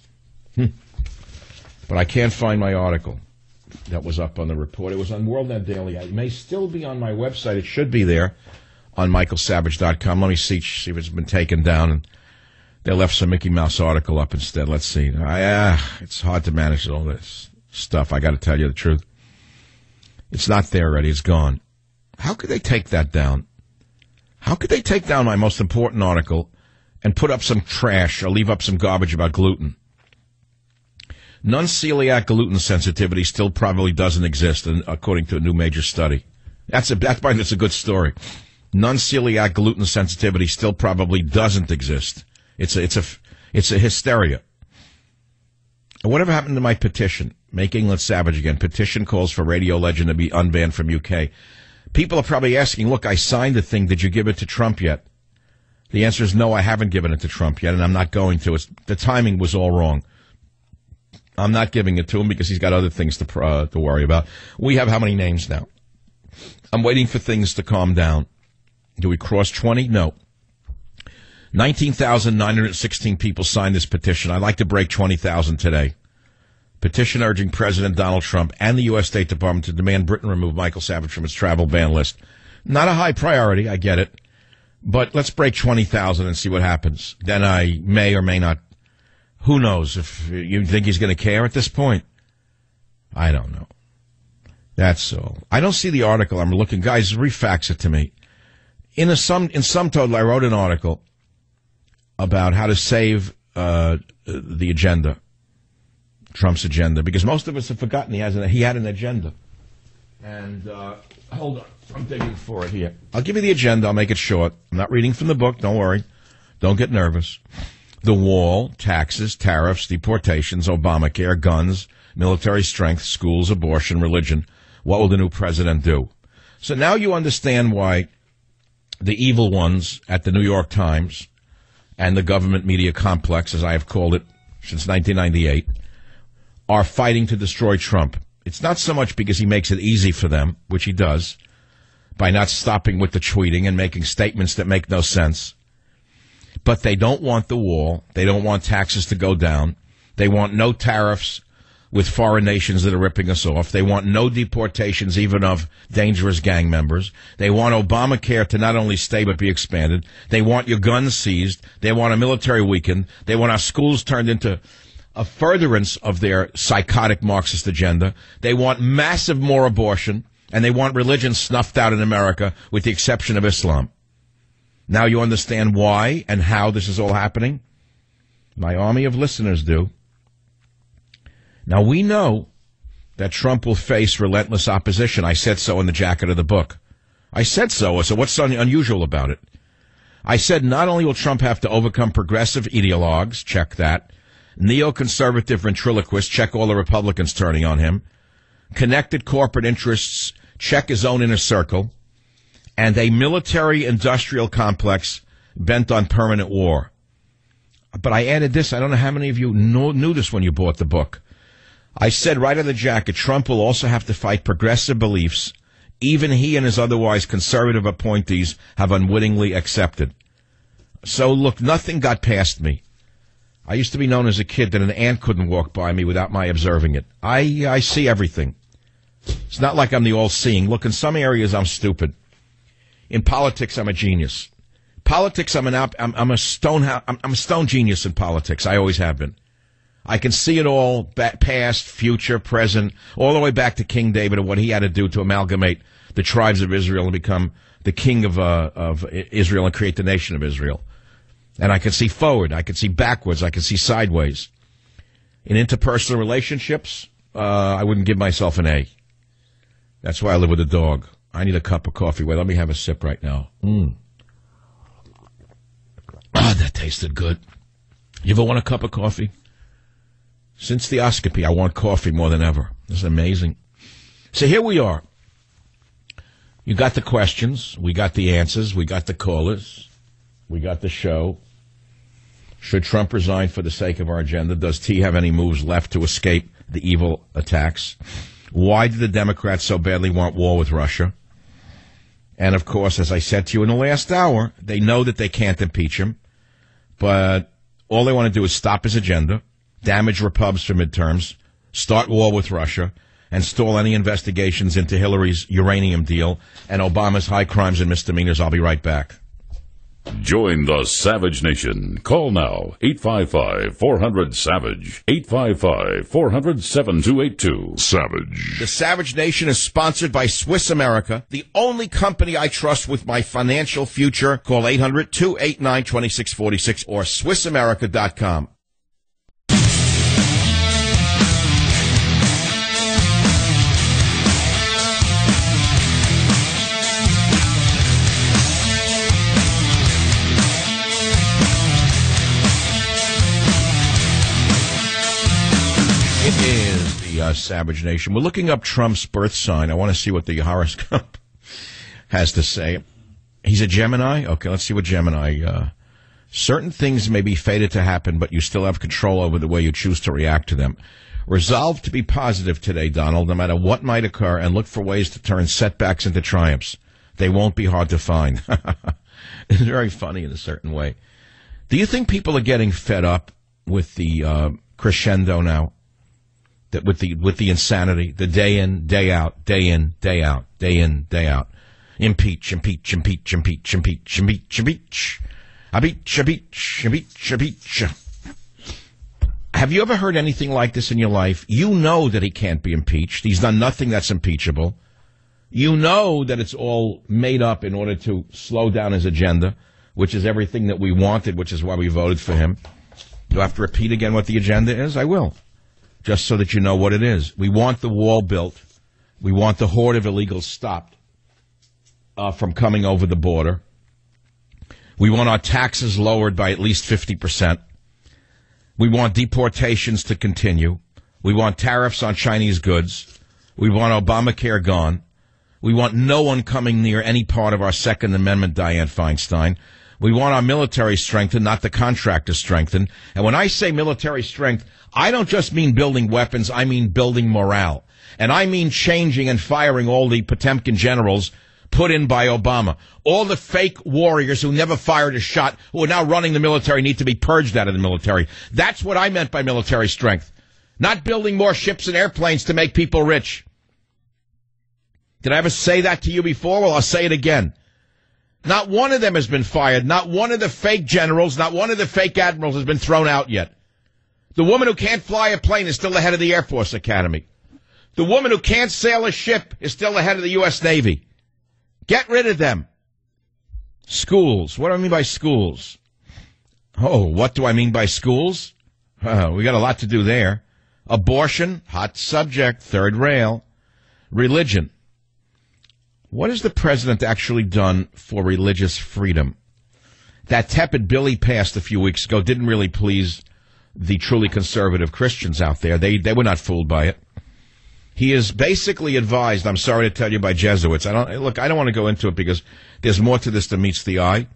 But I can't find my article that was up on the report. It was on WorldNet Daily. It may still be on my website. It should be there on michaelsavage.com. Let me see if it's been taken down. And they left some Mickey Mouse article up instead. Let's see. It's hard to manage all this stuff. I got to tell you the truth. It's not there already. It's gone. How could they take that down? How could they take down my most important article and put up some trash or leave up some garbage about gluten? Non-celiac gluten sensitivity still probably doesn't exist, according to a new major study. That's a good story. Non-celiac gluten sensitivity still probably doesn't exist. It's a hysteria. And whatever happened to my petition? Make England Savage Again. Petition calls for radio legend to be unbanned from UK. People are probably asking, look, I signed the thing. Did you give it to Trump yet? The answer is no, I haven't given it to Trump yet, and I'm not going to. The timing was all wrong. I'm not giving it to him because he's got other things to worry about. We have how many names now? I'm waiting for things to calm down. Do we cross 20? No. 19,916 people signed this petition. I'd like to break 20,000 today. Petition urging President Donald Trump and the U.S. State Department to demand Britain remove Michael Savage from its travel ban list. Not a high priority, I get it. But let's break 20,000 and see what happens. Then I may or may not. Who knows if you think he's going to care at this point? I don't know. That's all. I don't see the article. I'm looking. Guys, refax it to me. In sum total, I wrote an article about how to save the agenda, Trump's agenda, because most of us have forgotten he had an agenda. And hold on. I'm digging for it here. I'll give you the agenda. I'll make it short. I'm not reading from the book. Don't worry. Don't get nervous. The wall, taxes, tariffs, deportations, Obamacare, guns, military strength, schools, abortion, religion. What will the new president do? So now you understand why the evil ones at the New York Times and the government media complex, as I have called it since 1998, are fighting to destroy Trump. It's not so much because he makes it easy for them, which he does, by not stopping with the tweeting and making statements that make no sense. But they don't want the wall. They don't want taxes to go down. They want no tariffs with foreign nations that are ripping us off. They want no deportations, even of dangerous gang members. They want Obamacare to not only stay but be expanded. They want your guns seized. They want a military weakened. They want our schools turned into a furtherance of their psychotic Marxist agenda. They want massive more abortion, and they want religion snuffed out in America, with the exception of Islam. Now you understand why and how this is all happening? My army of listeners do. Now we know that Trump will face relentless opposition. I said so in the jacket of the book. I said so what's so unusual about it? I said not only will Trump have to overcome progressive ideologues, check that, neoconservative ventriloquists, check all the Republicans turning on him, connected corporate interests, check his own inner circle, and a military-industrial complex bent on permanent war. But I added this. I don't know how many of you knew this when you bought the book. I said right on the jacket, Trump will also have to fight progressive beliefs even he and his otherwise conservative appointees have unwittingly accepted. So, look, nothing got past me. I used to be known as a kid that an ant couldn't walk by me without my observing it. I see everything. It's not like I'm the all-seeing. Look, in some areas I'm stupid. In politics, I'm a genius. Politics, I'm a stone genius in politics. I always have been. I can see it all, past, future, present, all the way back to King David and what he had to do to amalgamate the tribes of Israel and become the king of Israel and create the nation of Israel. And I can see forward, I can see backwards, I can see sideways. In interpersonal relationships, I wouldn't give myself an A. That's why I live with a dog. I need a cup of coffee. Wait, let me have a sip right now. God, that tasted good. You ever want a cup of coffee? Since the oscopy, I want coffee more than ever. This is amazing. So here we are. You got the questions. We got the answers. We got the callers. We got the show. Should Trump resign for the sake of our agenda? Does T have any moves left to escape the evil attacks? Why do the Democrats so badly want war with Russia? And, of course, as I said to you in the last hour, they know that they can't impeach him, but all they want to do is stop his agenda, damage Repubs for midterms, start war with Russia, and stall any investigations into Hillary's uranium deal and Obama's high crimes and misdemeanors. I'll be right back. Join the Savage Nation. Call now, 855-400-SAVAGE, 855-400-7282. Savage. The Savage Nation is sponsored by Swiss America, the only company I trust with my financial future. Call 800-289-2646 or SwissAmerica.com. It is the Savage Nation. We're looking up Trump's birth sign. I want to see what the horoscope has to say. He's a Gemini? Okay, let's see what Gemini... certain things may be fated to happen, but you still have control over the way you choose to react to them. Resolve to be positive today, Donald, no matter what might occur, and look for ways to turn setbacks into triumphs. They won't be hard to find. It's very funny in a certain way. Do you think people are getting fed up with the crescendo now? That with the insanity, the day in, day out, day in, day out, day in, day out. Impeach, impeach, impeach, impeach, impeach, impeach, impeach. Impeach. Have you ever heard anything like this in your life? You know that he can't be impeached. He's done nothing that's impeachable. You know that it's all made up in order to slow down his agenda, which is everything that we wanted, which is why we voted for him. Do I have to repeat again what the agenda is? I will. Just so that you know what it is. We want the wall built. We want the horde of illegals stopped from coming over the border. We want our taxes lowered by at least 50%. We want deportations to continue. We want tariffs on Chinese goods. We want Obamacare gone. We want no one coming near any part of our Second Amendment, Dianne Feinstein. We want our military strengthened, not the contractors strengthened. And when I say military strength, I don't just mean building weapons, I mean building morale. And I mean changing and firing all the Potemkin generals put in by Obama. All the fake warriors who never fired a shot, who are now running the military, need to be purged out of the military. That's what I meant by military strength. Not building more ships and airplanes to make people rich. Did I ever say that to you before? Well, I'll say it again. Not one of them has been fired. Not one of the fake generals, not one of the fake admirals has been thrown out yet. The woman who can't fly a plane is still the head of the Air Force Academy. The woman who can't sail a ship is still the head of the U.S. Navy. Get rid of them. Schools. What do I mean by schools? Oh, what do I mean by schools? We got a lot to do there. Abortion, hot subject, third rail. Religion. What has the president actually done for religious freedom? That tepid bill he passed a few weeks ago didn't really please the truly conservative Christians out there. They were not fooled by it. He is basically advised, I'm sorry to tell you, by Jesuits. I don't want to go into it because there's more to this than meets the eye.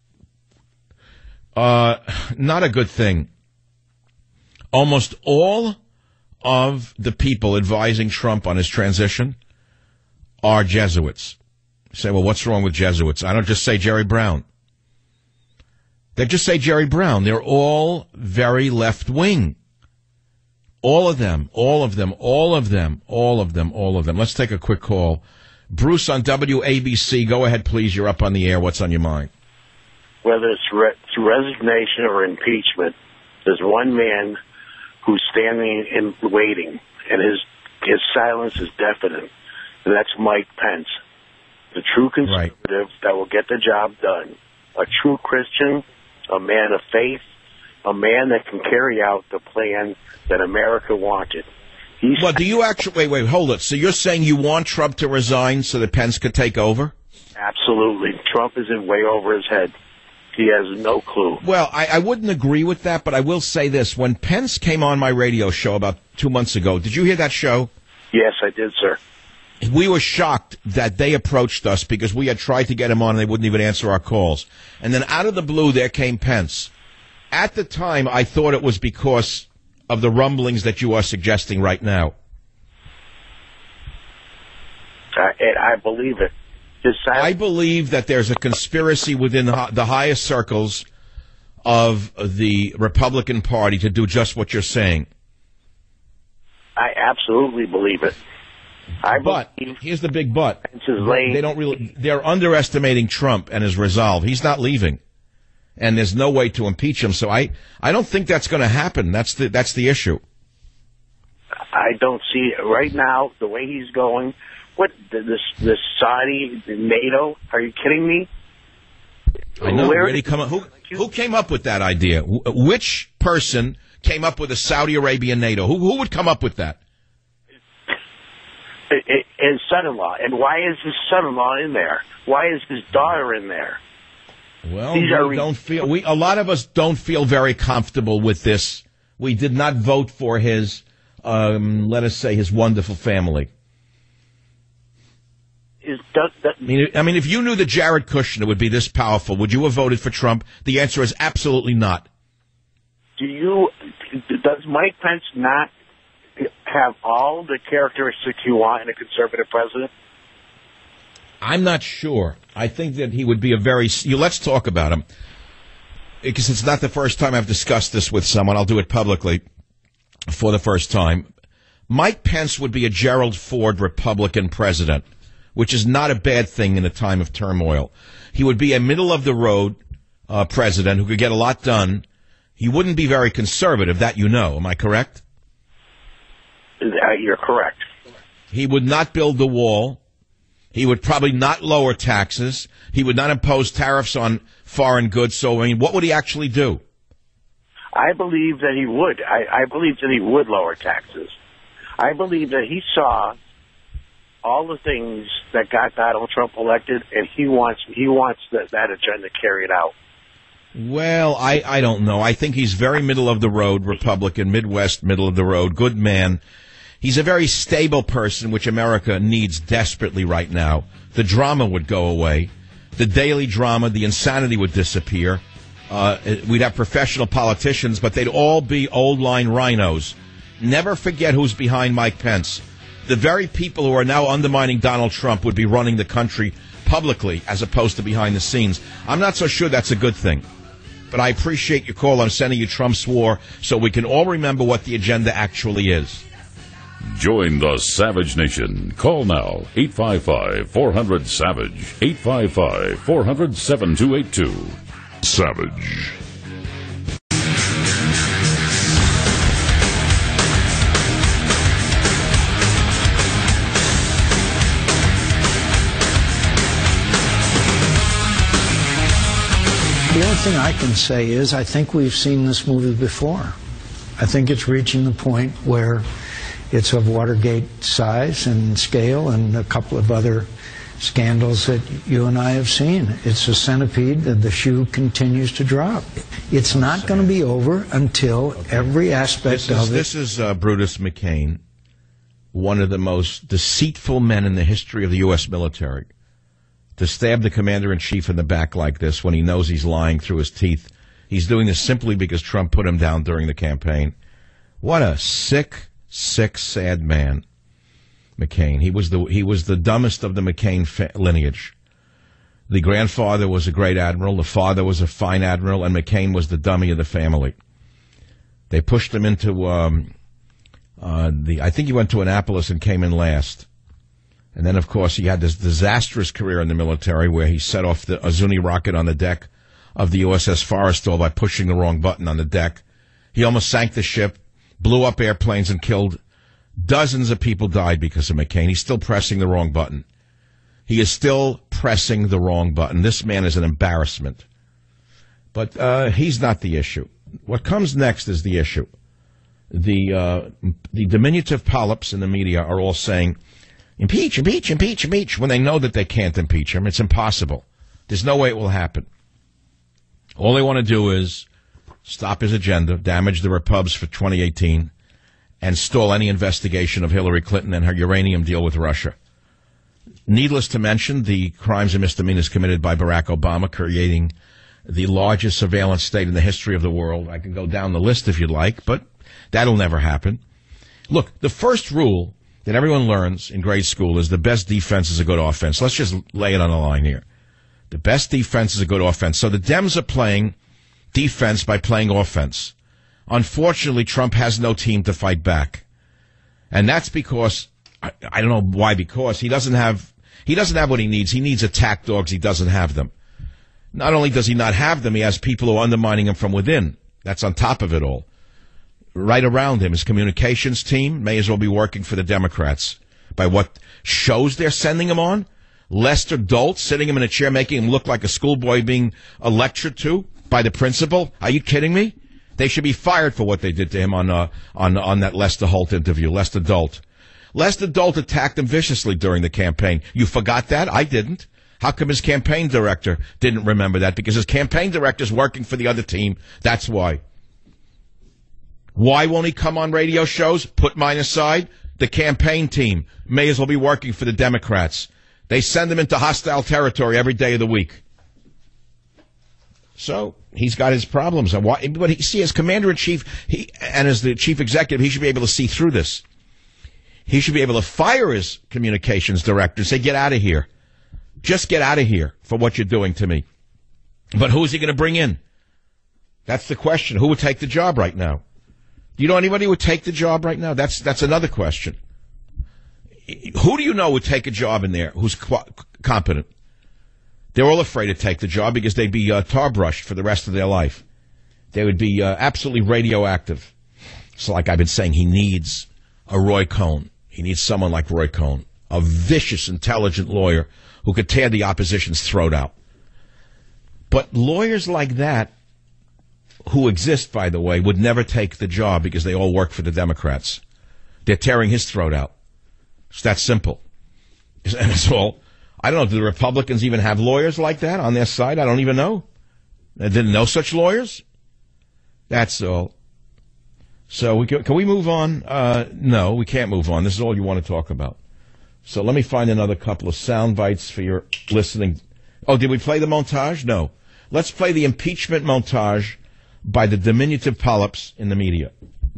Not a good thing. Almost all of the people advising Trump on his transition are Jesuits. You say, well, what's wrong with Jesuits? I don't just say Jerry Brown. They just say Jerry Brown. They're all very left-wing. All of them, all of them, all of them, all of them, all of them. Let's take a quick call. Bruce on WABC. Go ahead, please. You're up on the air. What's on your mind? Whether it's resignation or impeachment, there's one man who's standing and waiting, and his silence is deafening, and that's Mike Pence, the true conservative that will get the job done, a true Christian, a man of faith, a man that can carry out the plan that America wanted. Well, do you actually... Wait, hold it. So you're saying you want Trump to resign so that Pence could take over? Absolutely. Trump is in way over his head. He has no clue. Well, I wouldn't agree with that, but I will say this. When Pence came on my radio show about 2 months ago, did you hear that show? Yes, I did, sir. We were shocked that they approached us because we had tried to get him on and they wouldn't even answer our calls. And then out of the blue, there came Pence. At the time, I thought it was because of the rumblings that you are suggesting right now. I believe it. I believe that there's a conspiracy within the highest circles of the Republican Party to do just what you're saying. I absolutely believe it. But here's the big but. They're underestimating Trump and his resolve. He's not leaving, and there's no way to impeach him. So I don't think that's going to happen. That's the issue. I don't see it right now the way he's going. What this Saudi NATO? Are you kidding me? I know. Who came up with that idea? Which person came up with a Saudi Arabian NATO? Who would come up with that? His son-in-law. And why is his son-in-law in there? Why is his daughter in there? Well, a lot of us don't feel very comfortable with this. We did not vote for his, let us say, his wonderful family. I mean, if you knew that Jared Kushner would be this powerful, would you have voted for Trump? The answer is absolutely not. Does Mike Pence not have all the characteristics you want in a conservative president? I'm not sure. I think that he would be let's talk about him. Because it's not the first time I've discussed this with someone. I'll do it publicly for the first time. Mike Pence would be a Gerald Ford Republican president, which is not a bad thing in a time of turmoil. He would be a middle-of-the-road president who could get a lot done. He wouldn't be very conservative, that you know. Am I correct? You're correct. He would not build the wall. He would probably not lower taxes. He would not impose tariffs on foreign goods. So, I mean, what would he actually do? I believe that he would. I believe that he would lower taxes. I believe that he saw all the things that got Donald Trump elected, and he wants that agenda carried out. Well, I don't know. I think he's very middle-of-the-road Republican, Midwest, middle-of-the-road, good man. He's a very stable person, which America needs desperately right now. The drama would go away. The daily drama, the insanity would disappear. We'd have professional politicians, but they'd all be old-line rhinos. Never forget who's behind Mike Pence. The very people who are now undermining Donald Trump would be running the country publicly as opposed to behind the scenes. I'm not so sure that's a good thing. But I appreciate your call. I'm sending you Trump's war so we can all remember what the agenda actually is. Join the Savage Nation. Call now, 855-400-SAVAGE, 855-400-7282. Savage. The only thing I can say is I think we've seen this movie before. I think it's reaching the point where it's of Watergate size and scale and a couple of other scandals that you and I have seen. It's a centipede that the shoe continues to drop. It's not going to be over until every aspect of it. This is Brutus McCain, one of the most deceitful men in the history of the U.S. military. To stab the commander-in-chief in the back like this when he knows he's lying through his teeth. He's doing this simply because Trump put him down during the campaign. What a sick, sad man, McCain. He was the dumbest of the McCain lineage. The grandfather was a great admiral, the father was a fine admiral, and McCain was the dummy of the family. They pushed him into I think he went to Annapolis and came in last. And then, of course, he had this disastrous career in the military where he set off the Azuni rocket on the deck of the USS Forrestal by pushing the wrong button on the deck. He almost sank the ship, blew up airplanes, and killed dozens of people. Died because of McCain. He's still pressing the wrong button. He is still pressing the wrong button. This man is an embarrassment. But he's not the issue. What comes next is the issue. The diminutive polyps in the media are all saying, impeach, impeach, impeach, impeach, when they know that they can't impeach him. It's impossible. There's no way it will happen. All they want to do is stop his agenda, damage the Repubs for 2018, and stall any investigation of Hillary Clinton and her uranium deal with Russia. Needless to mention, the crimes and misdemeanors committed by Barack Obama, creating the largest surveillance state in the history of the world. I can go down the list if you'd like, but that'll never happen. Look, the first rule that everyone learns in grade school is the best defense is a good offense. Let's just lay it on the line here. The best defense is a good offense. So the Dems are playing defense by playing offense. Unfortunately, Trump has no team to fight back. And that's because, I don't know why, because he doesn't have what he needs. He needs attack dogs. He doesn't have them. Not only does he not have them, he has people who are undermining him from within. That's on top of it all. Right around him, his communications team may as well be working for the Democrats. By what shows they're sending him on? Lester Dolt sitting him in a chair, making him look like a schoolboy being lectured to by the principal. Are you kidding me? They should be fired for what they did to him on that Lester Holt interview. Lester Dolt. Lester Dolt attacked him viciously during the campaign. You forgot that? I didn't. How come his campaign director didn't remember that? Because his campaign director's working for the other team. That's why. Why won't he come on radio shows? Put mine aside. The campaign team may as well be working for the Democrats. They send him into hostile territory every day of the week. So he's got his problems. But see, as commander-in-chief and as the chief executive, he should be able to see through this. He should be able to fire his communications director and say, get out of here. Just get out of here for what you're doing to me. But who is he going to bring in? That's the question. Who would take the job right now? Do you know anybody who would take the job right now? That's another question. Who do you know would take a job in there who's competent? They're all afraid to take the job because they'd be tar brushed for the rest of their life. They would be absolutely radioactive. So like I've been saying, he needs a Roy Cohn. He needs someone like Roy Cohn, a vicious, intelligent lawyer who could tear the opposition's throat out. But lawyers like that, who exist, by the way, would never take the job because they all work for the Democrats. They're tearing his throat out. It's that simple. And it's all. I don't know, do the Republicans even have lawyers like that on their side? I don't even know. They didn't know such lawyers? That's all. So can we move on? No, we can't move on. This is all you want to talk about. So let me find another couple of sound bites for your listening. Oh, did we play the montage? No. Let's play the impeachment montage by the diminutive polyps in the media.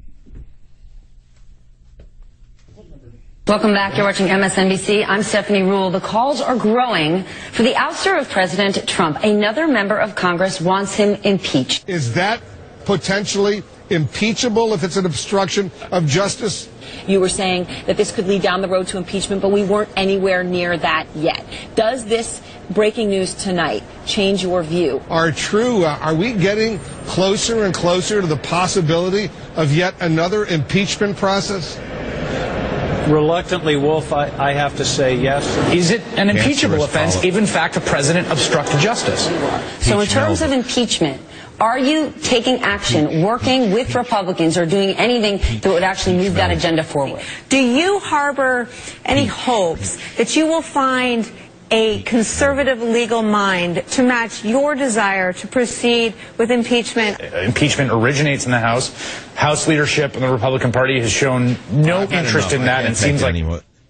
Welcome back. You're watching MSNBC. I'm Stephanie Rule. The calls are growing for the ouster of President Trump. Another member of Congress wants him impeached. Is that potentially impeachable if it's an obstruction of justice? You were saying that this could lead down the road to impeachment, but we weren't anywhere near that yet. Does this breaking news tonight change your view? Are we getting closer and closer to the possibility of yet another impeachment process? Reluctantly, Wolf, I have to say yes. Is it an impeachable offense if, in fact, a president obstructed justice? So in terms of impeachment, are you taking action, working with Republicans, or doing anything that would actually move that agenda forward? Do you harbor any hopes that you will find a conservative legal mind to match your desire to proceed with impeachment? Impeachment originates in the House. House leadership and the Republican Party has shown no interest in that, and seems like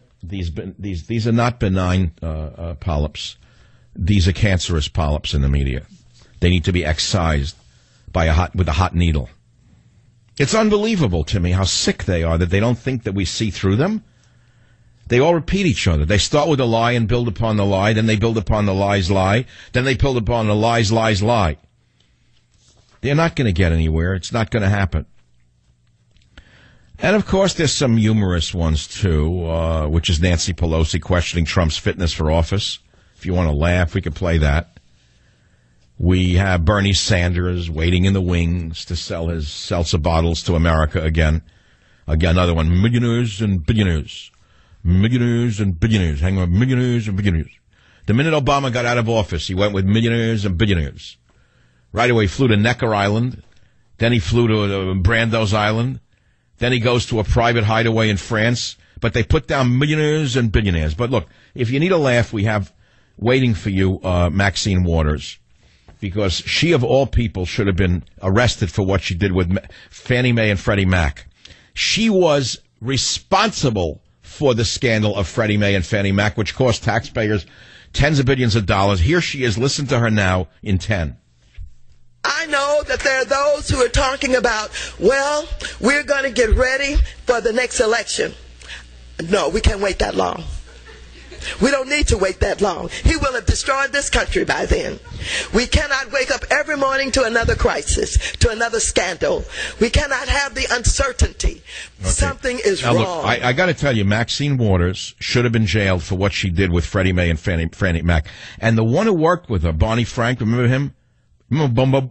these are not benign polyps. These are cancerous polyps in the media. They need to be excised with a hot needle. It's unbelievable to me how sick they are that they don't think that we see through them. They all repeat each other. They start with a lie and build upon the lie. Then they build upon the lie's lie. Then they build upon the lie's lie. They're not going to get anywhere. It's not going to happen. And, of course, there's some humorous ones, too, which is Nancy Pelosi questioning Trump's fitness for office. If you want to laugh, we can play that. We have Bernie Sanders waiting in the wings to sell his seltzer bottles to America again. Again, another one, millionaires and billionaires. Millionaires and billionaires. Hang on, millionaires and billionaires. The minute Obama got out of office, he went with millionaires and billionaires. Right away, he flew to Necker Island. Then he flew to Brando's Island. Then he goes to a private hideaway in France. But they put down millionaires and billionaires. But look, if you need a laugh, we have waiting for you Maxine Waters. because she, of all people, should have been arrested for what she did with Fannie Mae and Freddie Mac. She was responsible for the scandal of Freddie Mae and Fannie Mac, which cost taxpayers tens of billions of dollars. Here she is. Listen to her now in 10. I know that there are those who are talking about, well, we're going to get ready for the next election. No, we can't wait that long. We don't need to wait that long. He will have destroyed this country by then. We cannot wake up every morning to another crisis, to another scandal. We cannot have the uncertainty. Okay. Something is wrong. Look, I got to tell you, Maxine Waters should have been jailed for what she did with Freddie Mae and Fannie Mac. And the one who worked with her, Barney Frank, remember him? Remember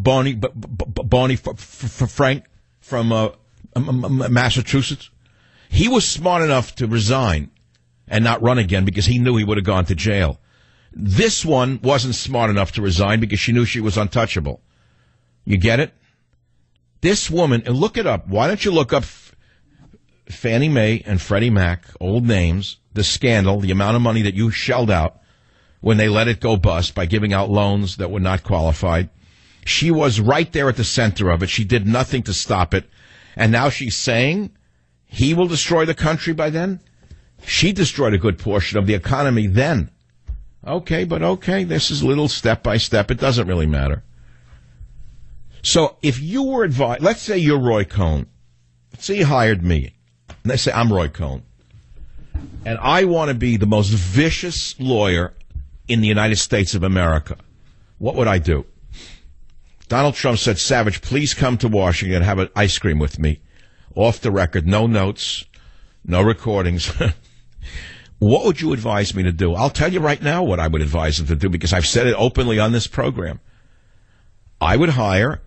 Barney Frank from Massachusetts? He was smart enough to resign and not run again because he knew he would have gone to jail. This one wasn't smart enough to resign because she knew she was untouchable. You get it? This woman, and look it up. Why don't you look up Fannie Mae and Freddie Mac, old names, the scandal, the amount of money that you shelled out when they let it go bust by giving out loans that were not qualified. She was right there at the center of it. She did nothing to stop it. And now she's saying he will destroy the country by then? She destroyed a good portion of the economy then. Okay, this is a little step by step. It doesn't really matter. So if you were advised, let's say you're Roy Cohn. Let's say you hired me. And they say, I'm Roy Cohn. And I want to be the most vicious lawyer in the United States of America. What would I do? Donald Trump said, Savage, please come to Washington and have an ice cream with me. Off the record, no notes, no recordings. What would you advise me to do? I'll tell you right now what I would advise him to do because I've said it openly on this program. I would hire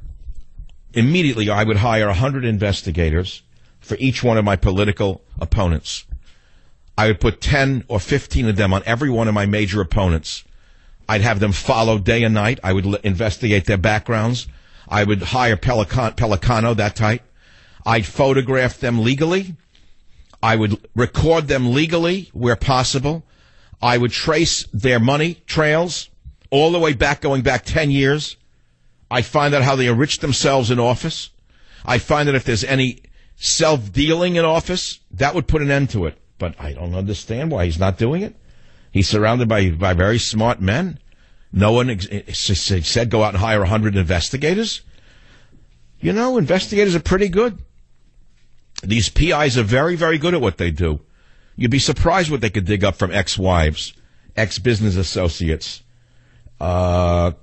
100 investigators for each one of my political opponents. I would put 10 or 15 of them on every one of my major opponents. I'd have them follow day and night. I would investigate their backgrounds. I would hire Pelicano that tight. I'd photograph them legally. I would record them legally where possible. I would trace their money trails all the way back, going back 10 years. I'd find out how they enriched themselves in office. I'd find out if there's any self-dealing in office. That would put an end to it. But I don't understand why he's not doing it. He's surrounded by very smart men. No one said go out and hire 100 investigators. You know, investigators are pretty good. These PIs are very, very good at what they do. You'd be surprised what they could dig up from ex-wives, ex-business associates, current,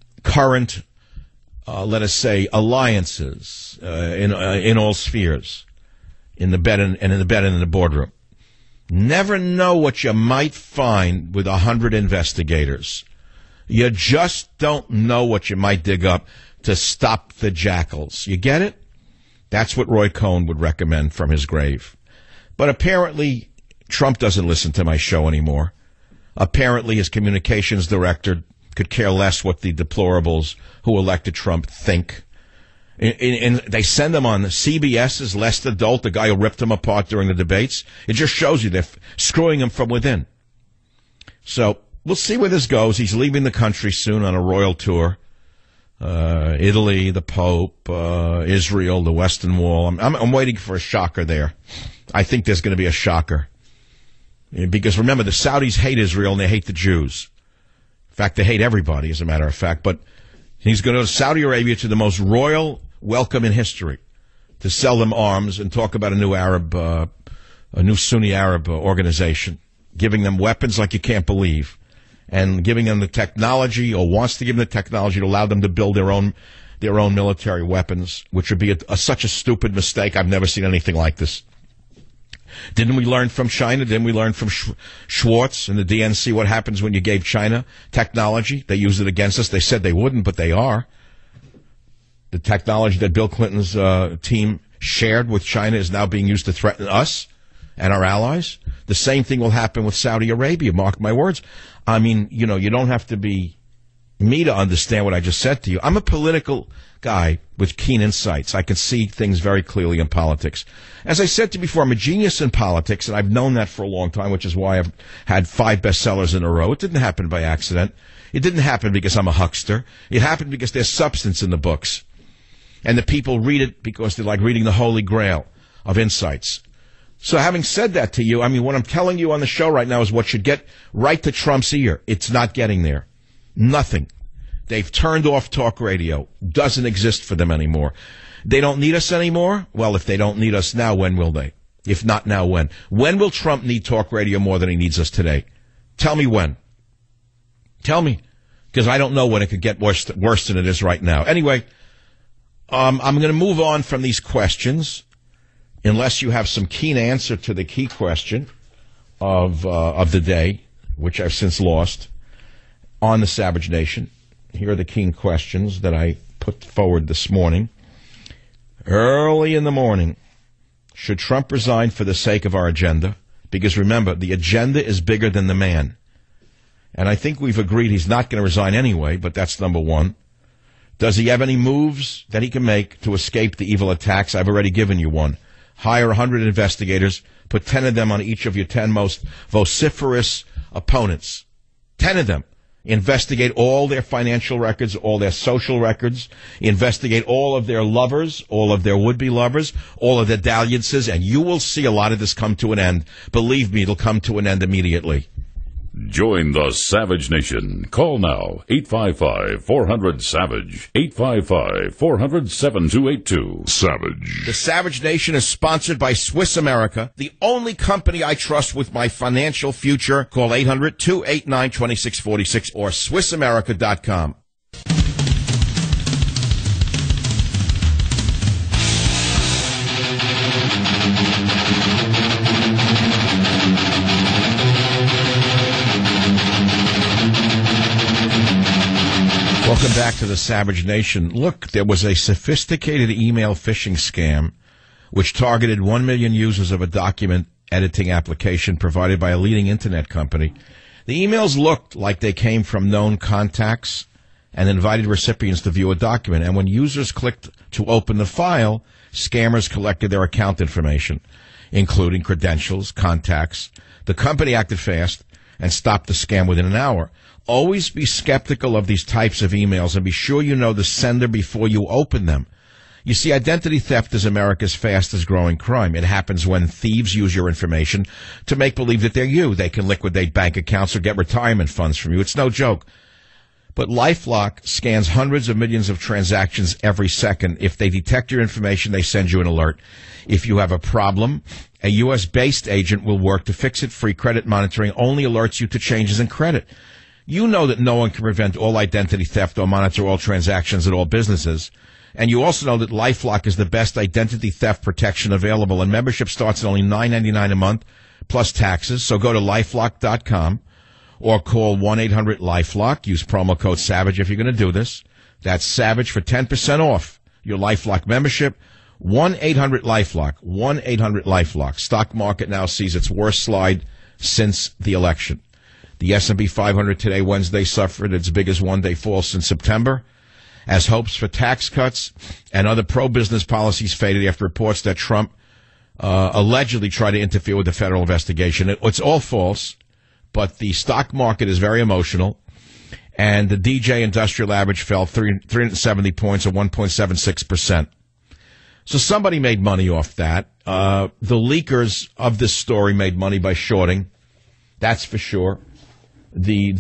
let us say, alliances in all spheres, in the bed and in the boardroom. Never know what you might find with 100 investigators. You just don't know what you might dig up to stop the jackals. You get it? That's what Roy Cohn would recommend from his grave. But apparently, Trump doesn't listen to my show anymore. Apparently, his communications director could care less what the deplorables who elected Trump think. And they send them on CBS's Lester Dolt, the guy who ripped him apart during the debates. It just shows you they're screwing him from within. So we'll see where this goes. He's leaving the country soon on a royal tour. Italy, the Pope, Israel, the Western Wall. I'm waiting for a shocker there. I think there's going to be a shocker. Because remember, the Saudis hate Israel and they hate the Jews. In fact, they hate everybody, as a matter of fact. But he's going to go to Saudi Arabia to the most royal welcome in history to sell them arms and talk about a new Sunni Arab organization, giving them weapons like you can't believe. And giving them the technology, or wants to give them the technology to allow them to build their own military weapons, which would be such a stupid mistake. I've never seen anything like this. Didn't we learn from China? Didn't we learn from Schwartz and the DNC what happens when you gave China technology? They used it against us. They said they wouldn't, but they are. The technology that Bill Clinton's team shared with China is now being used to threaten us and our allies. The same thing will happen with Saudi Arabia, mark my words. I mean, you know, you don't have to be me to understand what I just said to you. I'm a political guy with keen insights. I can see things very clearly in politics. As I said to you before, I'm a genius in politics, and I've known that for a long time, which is why I've had 5 bestsellers in a row. It didn't happen by accident. It didn't happen because I'm a huckster. It happened because there's substance in the books. And the people read it because they like reading the Holy Grail of insights. So having said that to you, I mean, what I'm telling you on the show right now is what should get right to Trump's ear. It's not getting there. Nothing. They've turned off talk radio. Doesn't exist for them anymore. They don't need us anymore? Well, if they don't need us now, when will they? If not now, when? When will Trump need talk radio more than he needs us today? Tell me when. Tell me. Because I don't know when it could get worse than it is right now. Anyway, I'm going to move on from these questions, unless you have some keen answer to the key question of the day, which I've since lost, on the Savage Nation. Here are the keen questions that I put forward this morning. Early in the morning, should Trump resign for the sake of our agenda? Because remember, the agenda is bigger than the man. And I think we've agreed he's not going to resign anyway, but that's number one. Does he have any moves that he can make to escape the evil attacks? I've already given you one. Hire 100 investigators, put 10 of them on each of your 10 most vociferous opponents. 10 of them. Investigate all their financial records, all their social records. Investigate all of their lovers, all of their would-be lovers, all of their dalliances, and you will see a lot of this come to an end. Believe me, it'll come to an end immediately. Join the Savage Nation. Call now, 855-400-SAVAGE, 855-400-7282. Savage. The Savage Nation is sponsored by Swiss America, the only company I trust with my financial future. Call 800-289-2646 or SwissAmerica.com. Welcome back to the Savage Nation. Look, there was a sophisticated email phishing scam which targeted 1 million users of a document editing application provided by a leading internet company. The emails looked like they came from known contacts and invited recipients to view a document. And when users clicked to open the file, scammers collected their account information, including credentials, contacts. The company acted fast and stopped the scam within an hour. Always be skeptical of these types of emails and be sure you know the sender before you open them. You see, identity theft is America's fastest growing crime. It happens when thieves use your information to make believe that they're you. They can liquidate bank accounts or get retirement funds from you. It's no joke. But LifeLock scans hundreds of millions of transactions every second. If they detect your information, they send you an alert. If you have a problem, a U.S.-based agent will work to fix it. Free credit monitoring only alerts you to changes in credit. You know that no one can prevent all identity theft or monitor all transactions at all businesses. And you also know that LifeLock is the best identity theft protection available, and membership starts at only $9.99 a month, plus taxes. So go to LifeLock.com or call 1-800-LifeLock. Use promo code SAVAGE if you're going to do this. That's SAVAGE for 10% off your LifeLock membership. 1-800-LifeLock. 1-800-LifeLock. Stock market now sees its worst slide since the election. The S&P 500 today, Wednesday, suffered its biggest one-day fall since September, as hopes for tax cuts and other pro-business policies faded after reports that Trump allegedly tried to interfere with the federal investigation. It's all false, but the stock market is very emotional, and the DJ industrial average fell 370 points or 1.76%. So somebody made money off that. The leakers of this story made money by shorting. That's for sure. The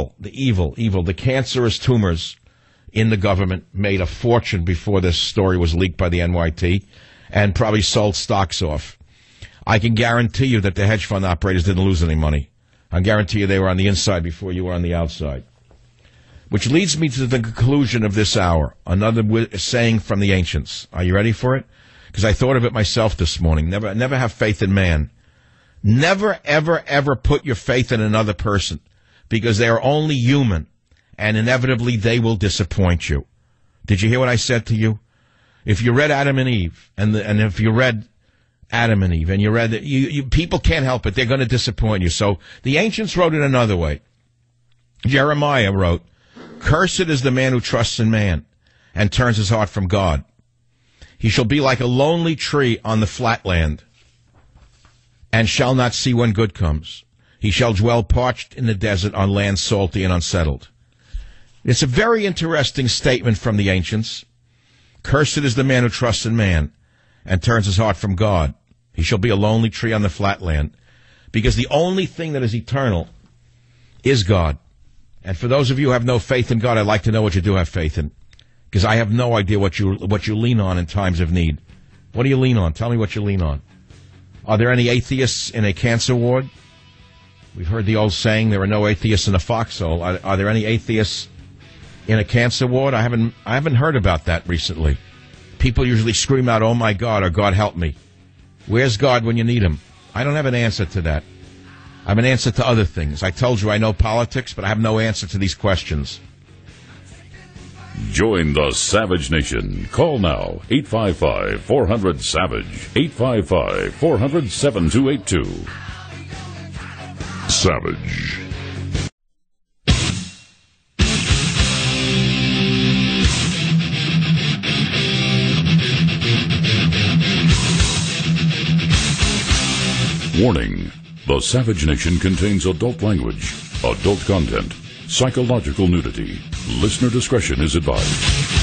cancerous tumors in the government made a fortune before this story was leaked by the NYT and probably sold stocks off. I can guarantee you that the hedge fund operators didn't lose any money. I guarantee you they were on the inside before you were on the outside. Which leads me to the conclusion of this hour, another saying from the ancients. Are you ready for it? Because I thought of it myself this morning. Never have faith in man. Never, ever, ever put your faith in another person, because they are only human, and inevitably they will disappoint you. Did you hear what I said to you? If you read Adam and Eve, and if you read Adam and Eve, and you read that, people can't help it. They're going to disappoint you. So the ancients wrote it another way. Jeremiah wrote, "Cursed is the man who trusts in man and turns his heart from God. He shall be like a lonely tree on the flat land, and shall not see when good comes. He shall dwell parched in the desert on land salty and unsettled." It's a very interesting statement from the ancients. Cursed is the man who trusts in man and turns his heart from God. He shall be a lonely tree on the flat land. Because the only thing that is eternal is God. And for those of you who have no faith in God, I'd like to know what you do have faith in. Because I have no idea what you lean on in times of need. What do you lean on? Tell me what you lean on. Are there any atheists in a cancer ward? We've heard the old saying, there are no atheists in a foxhole. Are there any atheists in a cancer ward? I haven't heard about that recently. People usually scream out, oh my God, or God help me. Where's God when you need him? I don't have an answer to that. I have an answer to other things. I told you I know politics, but I have no answer to these questions. Join the Savage Nation. Call now, 855-400-SAVAGE, 855-400-7282. Savage. Warning. The Savage Nation contains adult language, adult content, psychological nudity. Listener discretion is advised.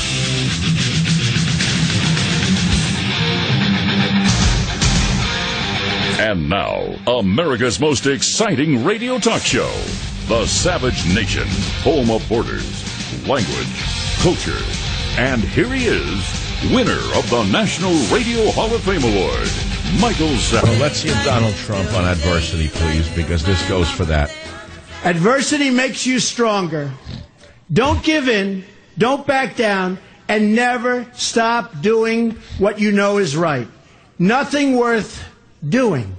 And now, America's most exciting radio talk show, The Savage Nation, home of borders, language, culture. And here he is, winner of the National Radio Hall of Fame Award, Michael Savage. Well, let's hear Donald Trump on adversity, please, because this goes for that. Adversity makes you stronger. Don't give in, don't back down, and never stop doing what you know is right. Nothing worth doing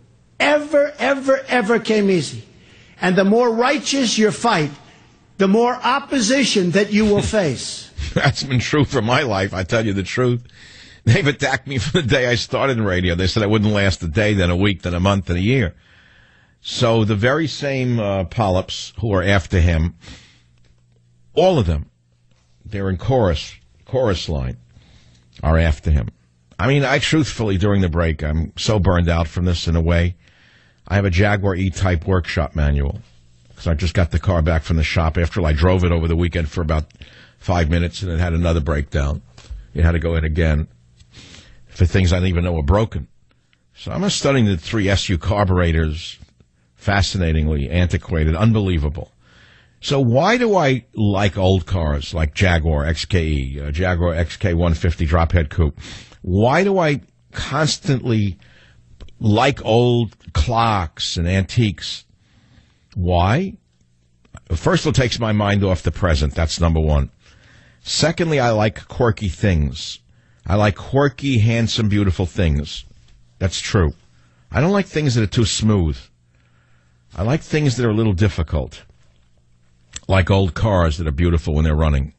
ever came easy. And the more righteous your fight, the more opposition that you will face. That's been true for my life, I tell you the truth. They've attacked me from the day I started in radio. They said I wouldn't last a day, then a week, then a month, then a year. So the very same polyps who are after him, all of them, they're in chorus line, are after him. I mean, truthfully, during the break, I'm so burned out from this in a way. I have a Jaguar E-Type workshop manual because I just got the car back from the shop after I drove it over the weekend for about 5 minutes and it had another breakdown. It had to go in again for things I didn't even know were broken. So I'm studying the 3 SU carburetors, fascinatingly antiquated, unbelievable. So why do I like old cars like Jaguar XKE, Jaguar XK150 drophead coupe? Why do I constantly like old clocks and antiques? Why? First, it takes my mind off the present. That's number one. Secondly, I like quirky things. I like quirky, handsome, beautiful things. That's true. I don't like things that are too smooth. I like things that are a little difficult. Like old cars that are beautiful when they're running.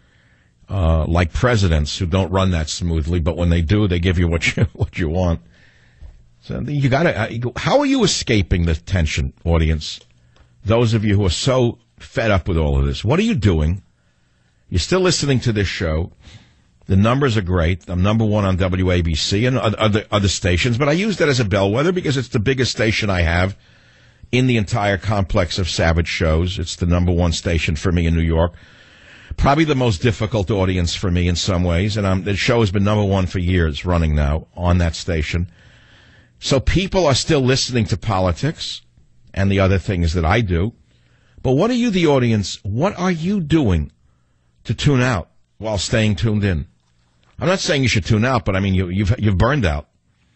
Like presidents who don't run that smoothly, but when they do, they give you what you want. So you gotta. How are you escaping the tension, audience? Those of you who are so fed up with all of this, what are you doing? You're still listening to this show. The numbers are great. I'm number one on WABC and other stations, but I use that as a bellwether because it's the biggest station I have in the entire complex of Savage shows. It's the number one station for me in New York. Probably the most difficult audience for me in some ways, and the show has been number one for years running now on that station. So people are still listening to politics and the other things that I do. But what are you, the audience, what are you doing to tune out while staying tuned in? I'm not saying you should tune out, but I mean, you've burned out.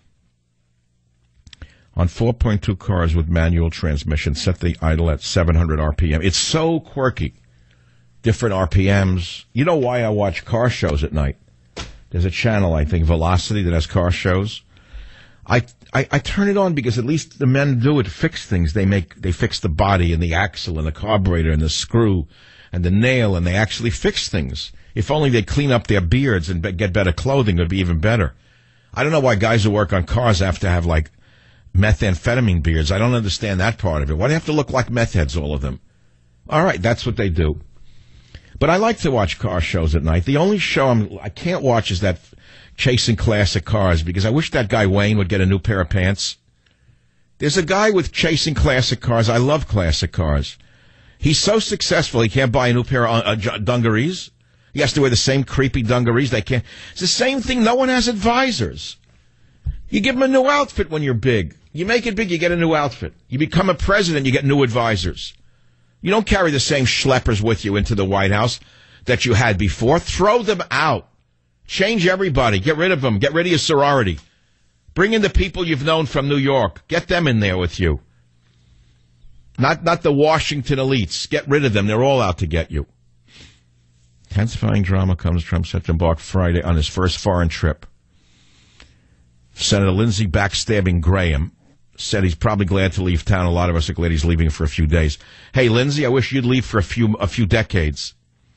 On 4.2 cars with manual transmission, set the idle at 700 RPM. It's so quirky. Different RPMs. You know why I watch car shows at night? There's a channel, I think, Velocity, that has car shows. I turn it on because at least the men do it, fix things. They fix the body and the axle and the carburetor and the screw and the nail, and they actually fix things. If only they'd clean up their beards and get better clothing, it would be even better. I don't know why guys who work on cars have to have, like, methamphetamine beards. I don't understand that part of it. Why do they have to look like meth heads, all of them? All right, that's what they do. But I like to watch car shows at night. The only show I can't watch is that Chasing Classic Cars, because I wish that guy Wayne would get a new pair of pants. There's a guy with Chasing Classic Cars. I love classic cars. He's so successful, he can't buy a new pair of dungarees. He has to wear the same creepy dungarees. They can't. It's the same thing. No one has advisors. You give them a new outfit when you're big. You make it big, you get a new outfit. You become a president, you get new advisors. You don't carry the same schleppers with you into the White House that you had before. Throw them out. Change everybody. Get rid of them. Get rid of your sorority. Bring in the people you've known from New York. Get them in there with you. Not the Washington elites. Get rid of them. They're all out to get you. Intensifying drama comes. Trump set to embark Friday on his first foreign trip. Senator Lindsey backstabbing Graham. Said he's probably glad to leave town. A lot of us are glad he's leaving for a few days. Hey, Lindsey, I wish you'd leave for a few decades.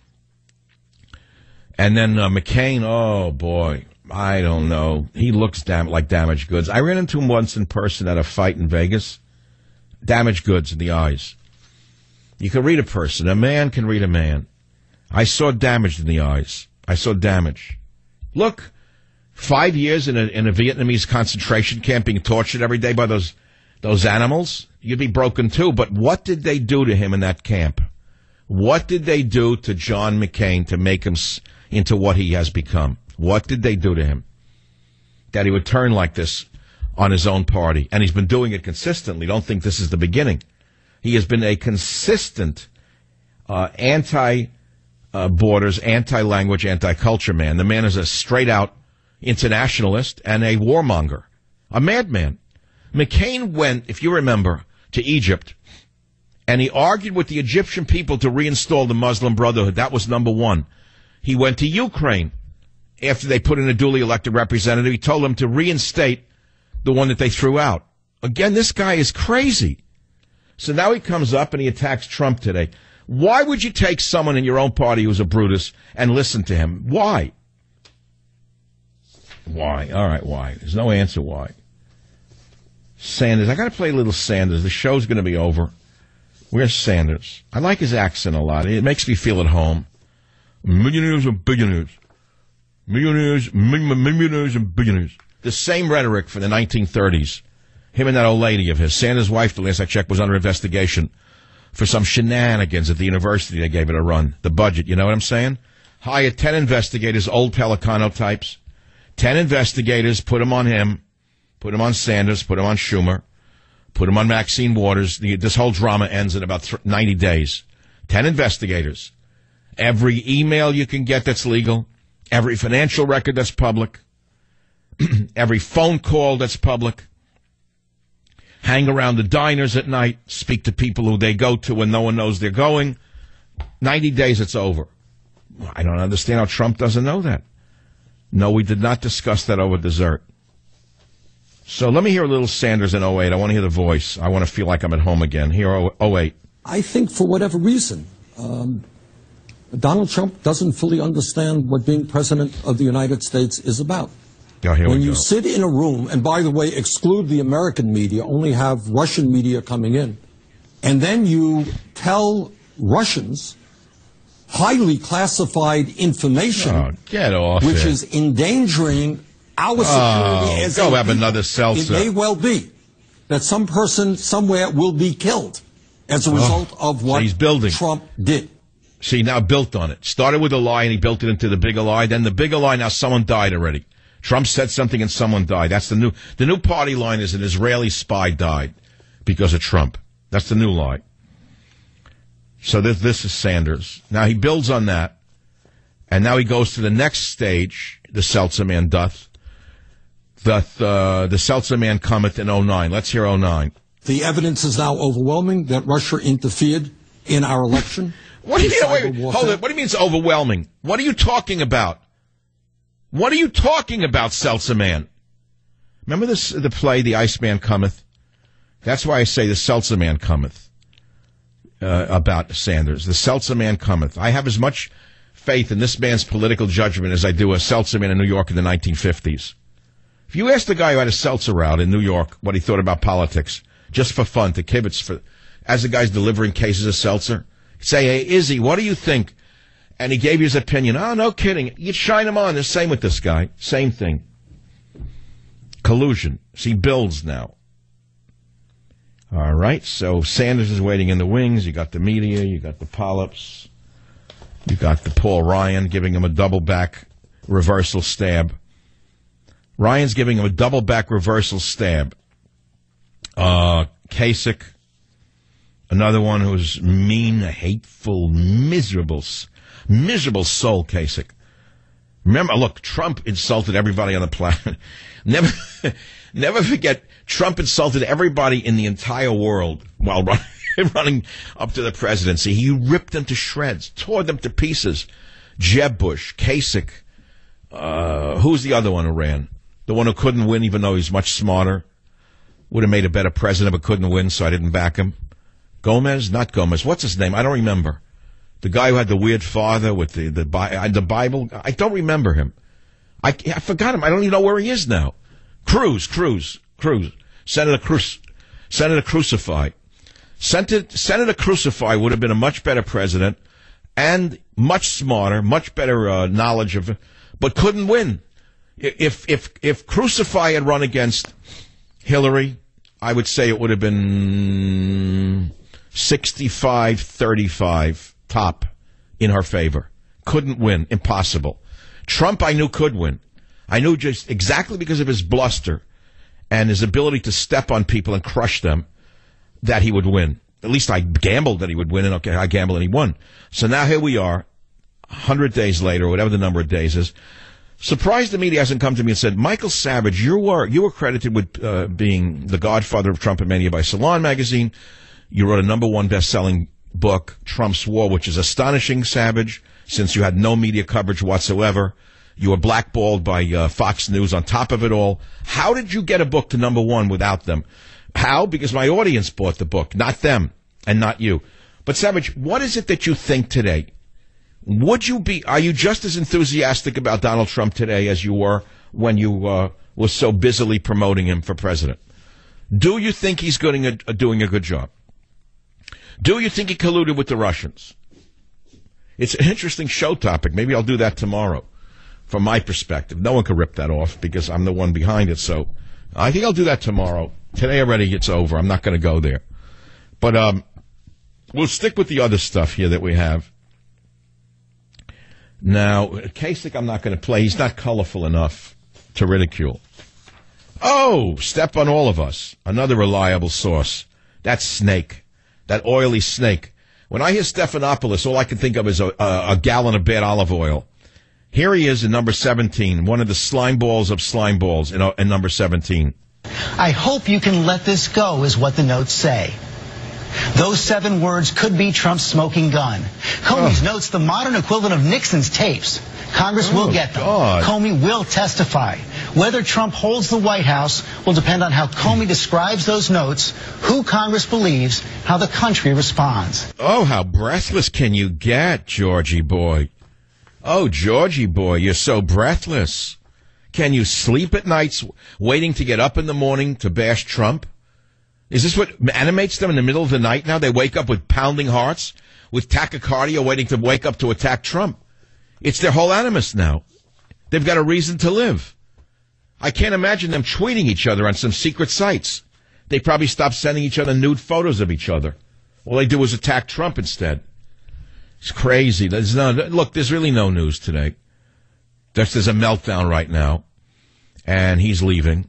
And then McCain, oh, boy, I don't know. He looks like damaged goods. I ran into him once in person at a fight in Vegas. Damaged goods in the eyes. You can read a person. A man can read a man. I saw damage in the eyes. I saw damage. Look. 5 years in a Vietnamese concentration camp being tortured every day by those animals, you'd be broken too. But what did they do to him in that camp? What did they do to John McCain to make him into what he has become? What did they do to him? That he would turn like this on his own party. And he's been doing it consistently. Don't think this is the beginning. He has been a consistent anti-borders, anti-language, anti-culture man. The man is a straight-out internationalist and a warmonger, a madman. McCain went, if you remember, to Egypt, and he argued with the Egyptian people to reinstall the Muslim Brotherhood. That was number one. He went to Ukraine after they put in a duly elected representative. He told them to reinstate the one that they threw out. Again, this guy is crazy. So now he comes up and he attacks Trump today. Why would you take someone in your own party who's a Brutus and listen to him? Why? Why? All right, why? There's no answer why. Sanders. I got to play a little Sanders. The show's going to be over. Where's Sanders? I like his accent a lot. It makes me feel at home. Millionaires and billionaires. Millionaires and billionaires. The same rhetoric from the 1930s. Him and that old lady of his. Sanders' wife, the last I checked, was under investigation for some shenanigans at the university. They gave it a run. The budget, you know what I'm saying? Hired 10 investigators, old Pelicano types. 10 investigators, put them on him, put them on Sanders, put them on Schumer, put them on Maxine Waters. This whole drama ends in about 90 days. 10 investigators. Every email you can get that's legal, every financial record that's public, every phone call that's public, hang around the diners at night, speak to people who they go to when no one knows they're going. 90 days, it's over. I don't understand how Trump doesn't know that. No, we did not discuss that over dessert. So let me hear a little Sanders in 08. I want to hear the voice. I want to feel like I'm at home again. Here, 08. I think for whatever reason, Donald Trump doesn't fully understand what being president of the United States is about. Oh, here when we you go. sit in a room, and by the way, exclude the American media, only have Russian media coming in, and then you tell Russians highly classified information, get off which it. is endangering our security as go a have people. another seltzer. It may well be that some person somewhere will be killed as a result of what he's building. Trump did. See, now built on it. Started with a lie, and he built it into the bigger lie. Then the bigger lie, now someone died already. Trump said something, and someone died. That's the new party line is an Israeli spy died because of Trump. That's the new lie. So this is Sanders. Now he builds on that, and now he goes to the next stage, the Seltzer man doth. The Seltzer man cometh in 09. Let's hear 09. The evidence is now overwhelming that Russia interfered in our election. What do you mean? Wait, hold it. What do you mean it's overwhelming? What are you talking about? What are you talking about, Seltzer man? Remember the play, The Iceman Cometh? That's why I say the Seltzer man cometh. About Sanders. The Seltzer man cometh. I have as much faith in this man's political judgment as I do a Seltzer man in New York in the 1950s. If you asked the guy who had a seltzer out in New York what he thought about politics, just for fun, to kibitz, as the guy's delivering cases of seltzer, say, hey, Izzy, what do you think? And he gave you his opinion. Oh, no kidding. You'd shine him on. The same with this guy. Same thing. Collusion. See, builds now. All right, so Sanders is waiting in the wings. You got the media, you got the polyps, you got the Paul Ryan giving him a double-back reversal stab. Ryan's giving him a double-back reversal stab. Kasich, another one who's mean, hateful, miserable soul, Kasich. Remember, look, Trump insulted everybody on the planet. Never forget, Trump insulted everybody in the entire world while running up to the presidency. He ripped them to shreds, tore them to pieces. Jeb Bush, Kasich, who's the other one who ran? The one who couldn't win even though he's much smarter. Would have made a better president but couldn't win, so I didn't back him. Gomez? Not Gomez. What's his name? I don't remember. The guy who had the weird father with the Bible. I don't remember him. I forgot him. I don't even know where he is now. Cruz. Senator Crucify. Senator Crucify would have been a much better president and much smarter, much better knowledge of, but couldn't win. If Crucify had run against Hillary, I would say it would have been 65-35 top in her favor. Couldn't win. Impossible. Trump, I knew, could win. I knew just exactly because of his bluster and his ability to step on people and crush them that he would win. At least I gambled that he would win, and okay, I gambled and he won. So now here we are, 100 days later, or whatever the number of days is. Surprised the media hasn't come to me and said, Michael Savage, you were credited with being the godfather of Trumpomania by Salon magazine. You wrote a #1 best-selling book, Trump's War, which is astonishing, Savage, since you had no media coverage whatsoever. You were blackballed by Fox News on top of it all. How did you get a book to #1 without them? How? Because my audience bought the book, not them, and not you. But Savage, what is it that you think today? Are you just as enthusiastic about Donald Trump today as you were when you were so busily promoting him for president? Do you think he's doing a good job? Do you think he colluded with the Russians? It's an interesting show topic. Maybe I'll do that tomorrow. From my perspective, no one can rip that off because I'm the one behind it. So I think I'll do that tomorrow. Today already it's over. I'm not going to go there. But we'll stick with the other stuff here that we have. Now, Kasich I'm not going to play. He's not colorful enough to ridicule. Oh, step on all of us. Another reliable source. That snake. That oily snake. When I hear Stephanopoulos, all I can think of is a gallon of bad olive oil. Here he is in number 17, one of the slime balls of slime balls in number 17. I hope you can let this go, is what the notes say. Those 7 words could be Trump's smoking gun. Comey's notes the modern equivalent of Nixon's tapes. Congress will get them. Comey will testify. Whether Trump holds the White House will depend on how Comey describes those notes, who Congress believes, how the country responds. Oh, how breathless can you get, Georgie boy? Oh, Georgie boy, you're so breathless. Can you sleep at nights waiting to get up in the morning to bash Trump? Is this what animates them in the middle of the night now? They wake up with pounding hearts, with tachycardia, waiting to wake up to attack Trump. It's their whole animus now. They've got a reason to live. I can't imagine them tweeting each other on some secret sites. They probably stopped sending each other nude photos of each other. All they do is attack Trump instead. It's crazy. Look, there's really no news today. There's a meltdown right now, and he's leaving.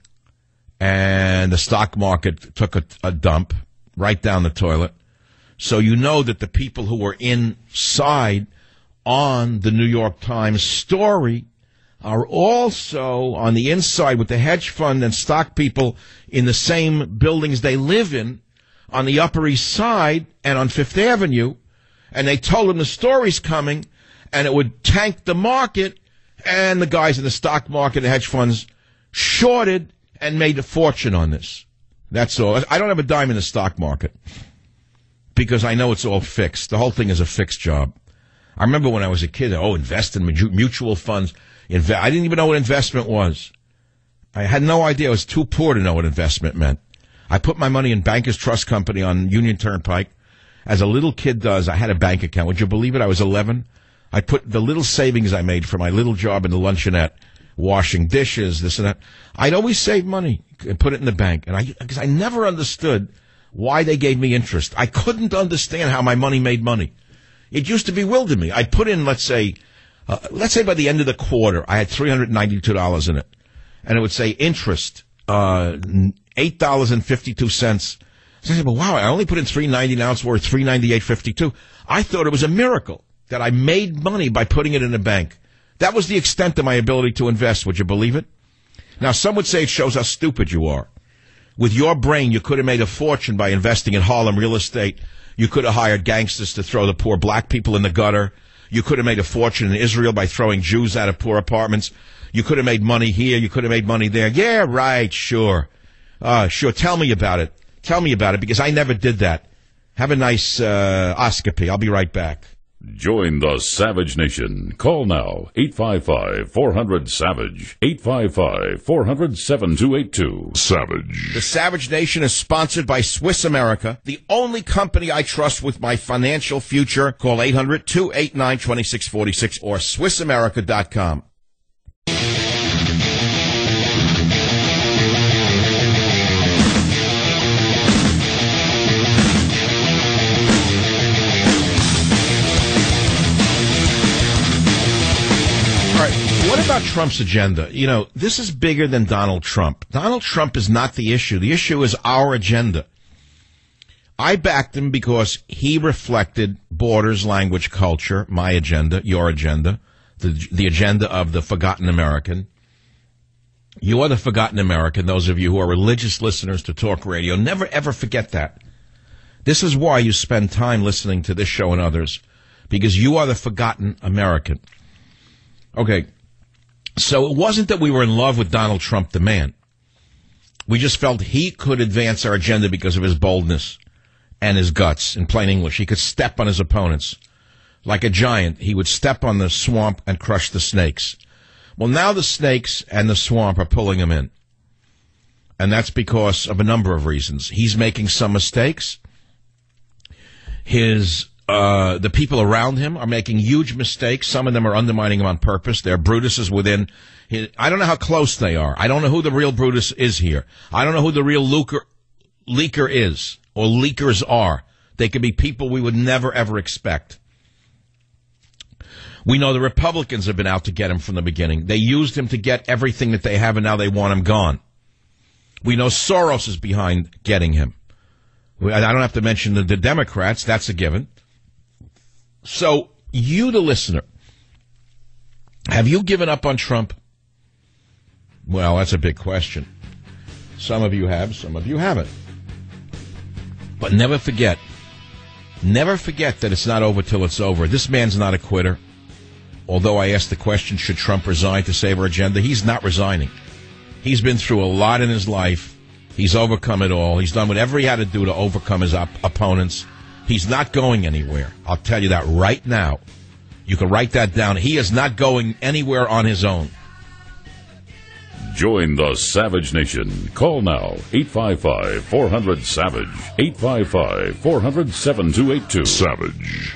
And the stock market took a dump right down the toilet. So you know that the people who were inside on the New York Times story are also on the inside with the hedge fund and stock people in the same buildings they live in on the Upper East Side and on Fifth Avenue. And they told them the story's coming and it would tank the market. And the guys in the stock market, the hedge funds, shorted and made a fortune on this. That's all. I don't have a dime in the stock market because I know it's all fixed. The whole thing is a fixed job. I remember when I was a kid, invest in mutual funds. I didn't even know what investment was. I had no idea. I was too poor to know what investment meant. I put my money in Bankers Trust Company on Union Turnpike. As a little kid does, I had a bank account. Would you believe it? I was 11. I put the little savings I made for my little job in the luncheonette, washing dishes, this and that. I'd always save money and put it in the bank. And because I never understood why they gave me interest. I couldn't understand how my money made money. It used to bewilder me. I'd put in, let's say by the end of the quarter, I had $392 in it. And it would say interest, $8.52. So I said, well, wow, I only put in $3.90, now it's worth $398.52. I thought it was a miracle that I made money by putting it in a bank. That was the extent of my ability to invest. Would you believe it? Now, some would say it shows how stupid you are. With your brain, you could have made a fortune by investing in Harlem real estate. You could have hired gangsters to throw the poor black people in the gutter. You could have made a fortune in Israel by throwing Jews out of poor apartments. You could have made money here. You could have made money there. Yeah, right, sure. Sure, tell me about it. Tell me about it, because I never did that. Have a nice oscopy. I'll be right back. Join the Savage Nation. Call now, 855-400-SAVAGE, 855-400-7282. Savage. The Savage Nation is sponsored by Swiss America, the only company I trust with my financial future. Call 800-289-2646 or SwissAmerica.com. What about Trump's agenda? You know, this is bigger than Donald Trump. Donald Trump is not the issue. The issue is our agenda. I backed him because he reflected borders, language, culture, my agenda, your agenda, the agenda of the forgotten American. You are the forgotten American, those of you who are religious listeners to talk radio. Never, ever forget that. This is why you spend time listening to this show and others, because you are the forgotten American. Okay. So it wasn't that we were in love with Donald Trump, the man. We just felt he could advance our agenda because of his boldness and his guts. In plain English, he could step on his opponents. Like a giant, he would step on the swamp and crush the snakes. Well, now the snakes and the swamp are pulling him in. And that's because of a number of reasons. He's making some mistakes. The people around him are making huge mistakes. Some of them are undermining him on purpose. They're Brutuses within his. I don't know how close they are. I don't know who the real Brutus is here. I don't know who the real leaker is, or leakers are. They could be people we would never, ever expect. We know the Republicans have been out to get him from the beginning. They used him to get everything that they have, and now they want him gone. We know Soros is behind getting him. I don't have to mention the Democrats. That's a given. So, you, the listener, have you given up on Trump? Well, that's a big question. Some of you have, some of you haven't. But never forget that it's not over till it's over. This man's not a quitter. Although I asked the question, should Trump resign to save our agenda? He's not resigning. He's been through a lot in his life. He's overcome it all. He's done whatever he had to do to overcome his opponents. He's not going anywhere. I'll tell you that right now. You can write that down. He is not going anywhere on his own. Join the Savage Nation. Call now, 855-400-SAVAGE, 855-400-7282. Savage.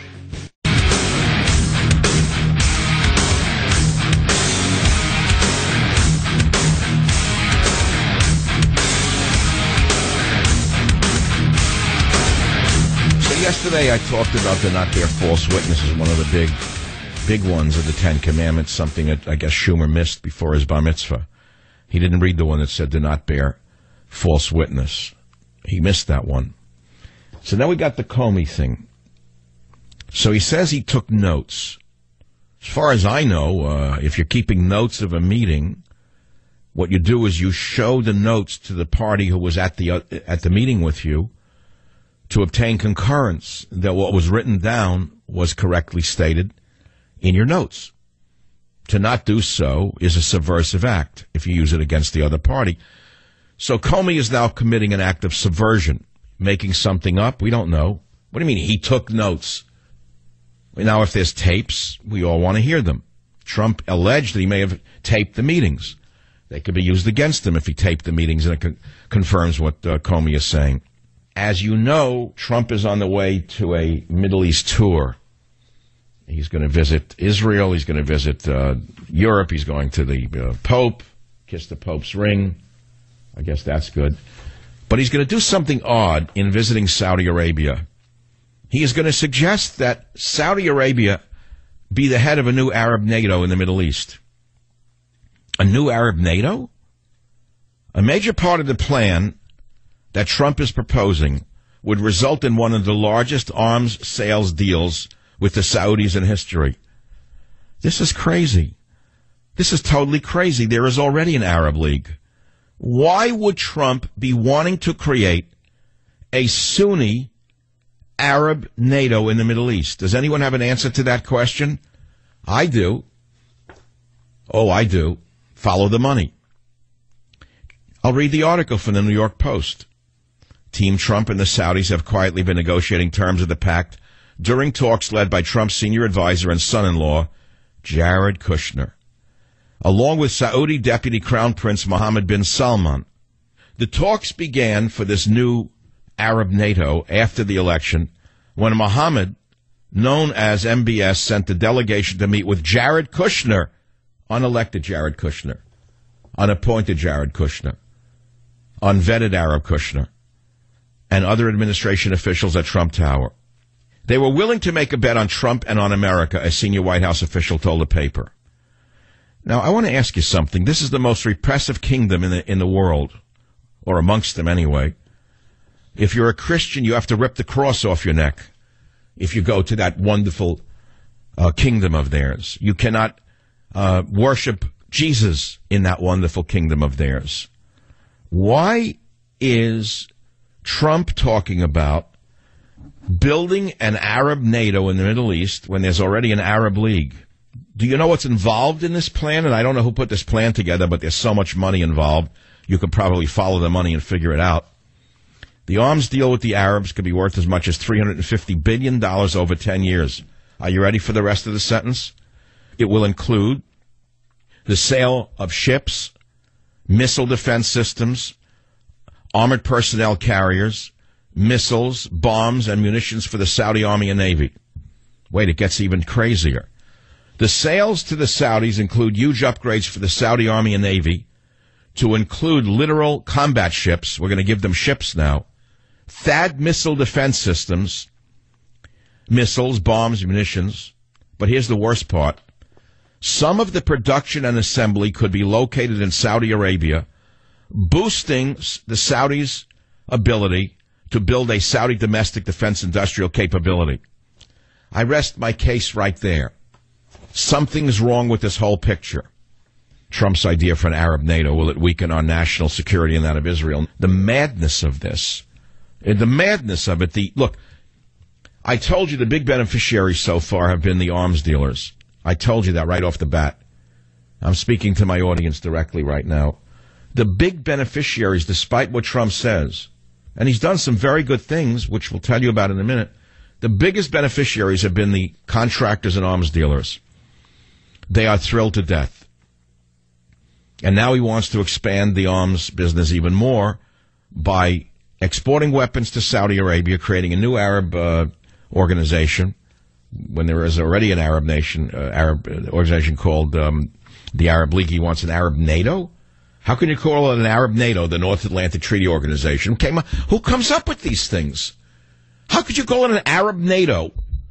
Yesterday I talked about the not bear false witnesses, one of the big ones of the Ten Commandments, something that I guess Schumer missed before his bar mitzvah. He didn't read the one that said do not bear false witness. He missed that one. So now we got the Comey thing. So he says he took notes. As far as I know, if you're keeping notes of a meeting, what you do is you show the notes to the party who was at the meeting with you, to obtain concurrence that what was written down was correctly stated in your notes. To not do so is a subversive act if you use it against the other party. So Comey is now committing an act of subversion, making something up. We don't know. What do you mean he took notes? Now, if there's tapes, we all want to hear them. Trump alleged that he may have taped the meetings. They could be used against him if he taped the meetings, and it confirms what Comey is saying. As you know, Trump is on the way to a Middle East tour. He's going to visit Israel. He's going to visit Europe. He's going to the Pope, kiss the Pope's ring. I guess that's good. But he's going to do something odd in visiting Saudi Arabia. He is going to suggest that Saudi Arabia be the head of a new Arab NATO in the Middle East. A new Arab NATO? A major part of the plan that Trump is proposing would result in one of the largest arms sales deals with the Saudis in history. This is crazy. This is totally crazy. There is already an Arab League. Why would Trump be wanting to create a Sunni Arab NATO in the Middle East? Does anyone have an answer to that question? I do. Oh, I do. Follow the money. I'll read the article from the New York Post. Team Trump and the Saudis have quietly been negotiating terms of the pact during talks led by Trump's senior advisor and son-in-law, Jared Kushner, along with Saudi Deputy Crown Prince Mohammed bin Salman. The talks began for this new Arab NATO after the election when Mohammed, known as MBS, sent a delegation to meet with Jared Kushner, unelected Jared Kushner, unappointed Jared Kushner, unvetted Arab Kushner, and other administration officials at Trump Tower. They were willing to make a bet on Trump and on America, a senior White House official told the paper. Now, I want to ask you something. This is the most repressive kingdom in the world, or amongst them anyway. If you're a Christian, you have to rip the cross off your neck if you go to that wonderful kingdom of theirs. You cannot worship Jesus in that wonderful kingdom of theirs. Why is Trump talking about building an Arab NATO in the Middle East when there's already an Arab League? Do you know what's involved in this plan? And I don't know who put this plan together, but there's so much money involved. You could probably follow the money and figure it out. The arms deal with the Arabs could be worth as much as $350 billion over 10 years. Are you ready for the rest of the sentence? It will include the sale of ships, missile defense systems, armored personnel carriers, missiles, bombs, and munitions for the Saudi Army and Navy. Wait, it gets even crazier. The sales to the Saudis include huge upgrades for the Saudi Army and Navy to include literal combat ships. We're going to give them ships now. THAAD missile defense systems, missiles, bombs, munitions. But here's the worst part. Some of the production and assembly could be located in Saudi Arabia, boosting the Saudis' ability to build a Saudi domestic defense industrial capability. I rest my case right there. Something's wrong with this whole picture. Trump's idea for an Arab NATO, will it weaken our national security and that of Israel? The madness of this. The madness of it. Look, I told you the big beneficiaries so far have been the arms dealers. I told you that right off the bat. I'm speaking to my audience directly right now. The big beneficiaries, despite what Trump says, and he's done some very good things, which we'll tell you about in a minute, the biggest beneficiaries have been the contractors and arms dealers. They are thrilled to death. And now he wants to expand the arms business even more by exporting weapons to Saudi Arabia, creating a new Arab organization, when there is already an Arab organization called the Arab League. He wants an Arab NATO? How can you call it an Arab NATO, the North Atlantic Treaty Organization? Who comes up with these things? How could you call it an Arab NATO?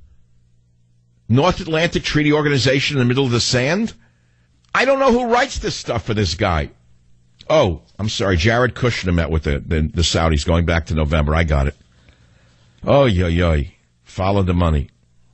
North Atlantic Treaty Organization in the middle of the sand? I don't know who writes this stuff for this guy. Oh, I'm sorry. Jared Kushner met with the Saudis going back to November. I got it. Oh, yoy. Follow the money.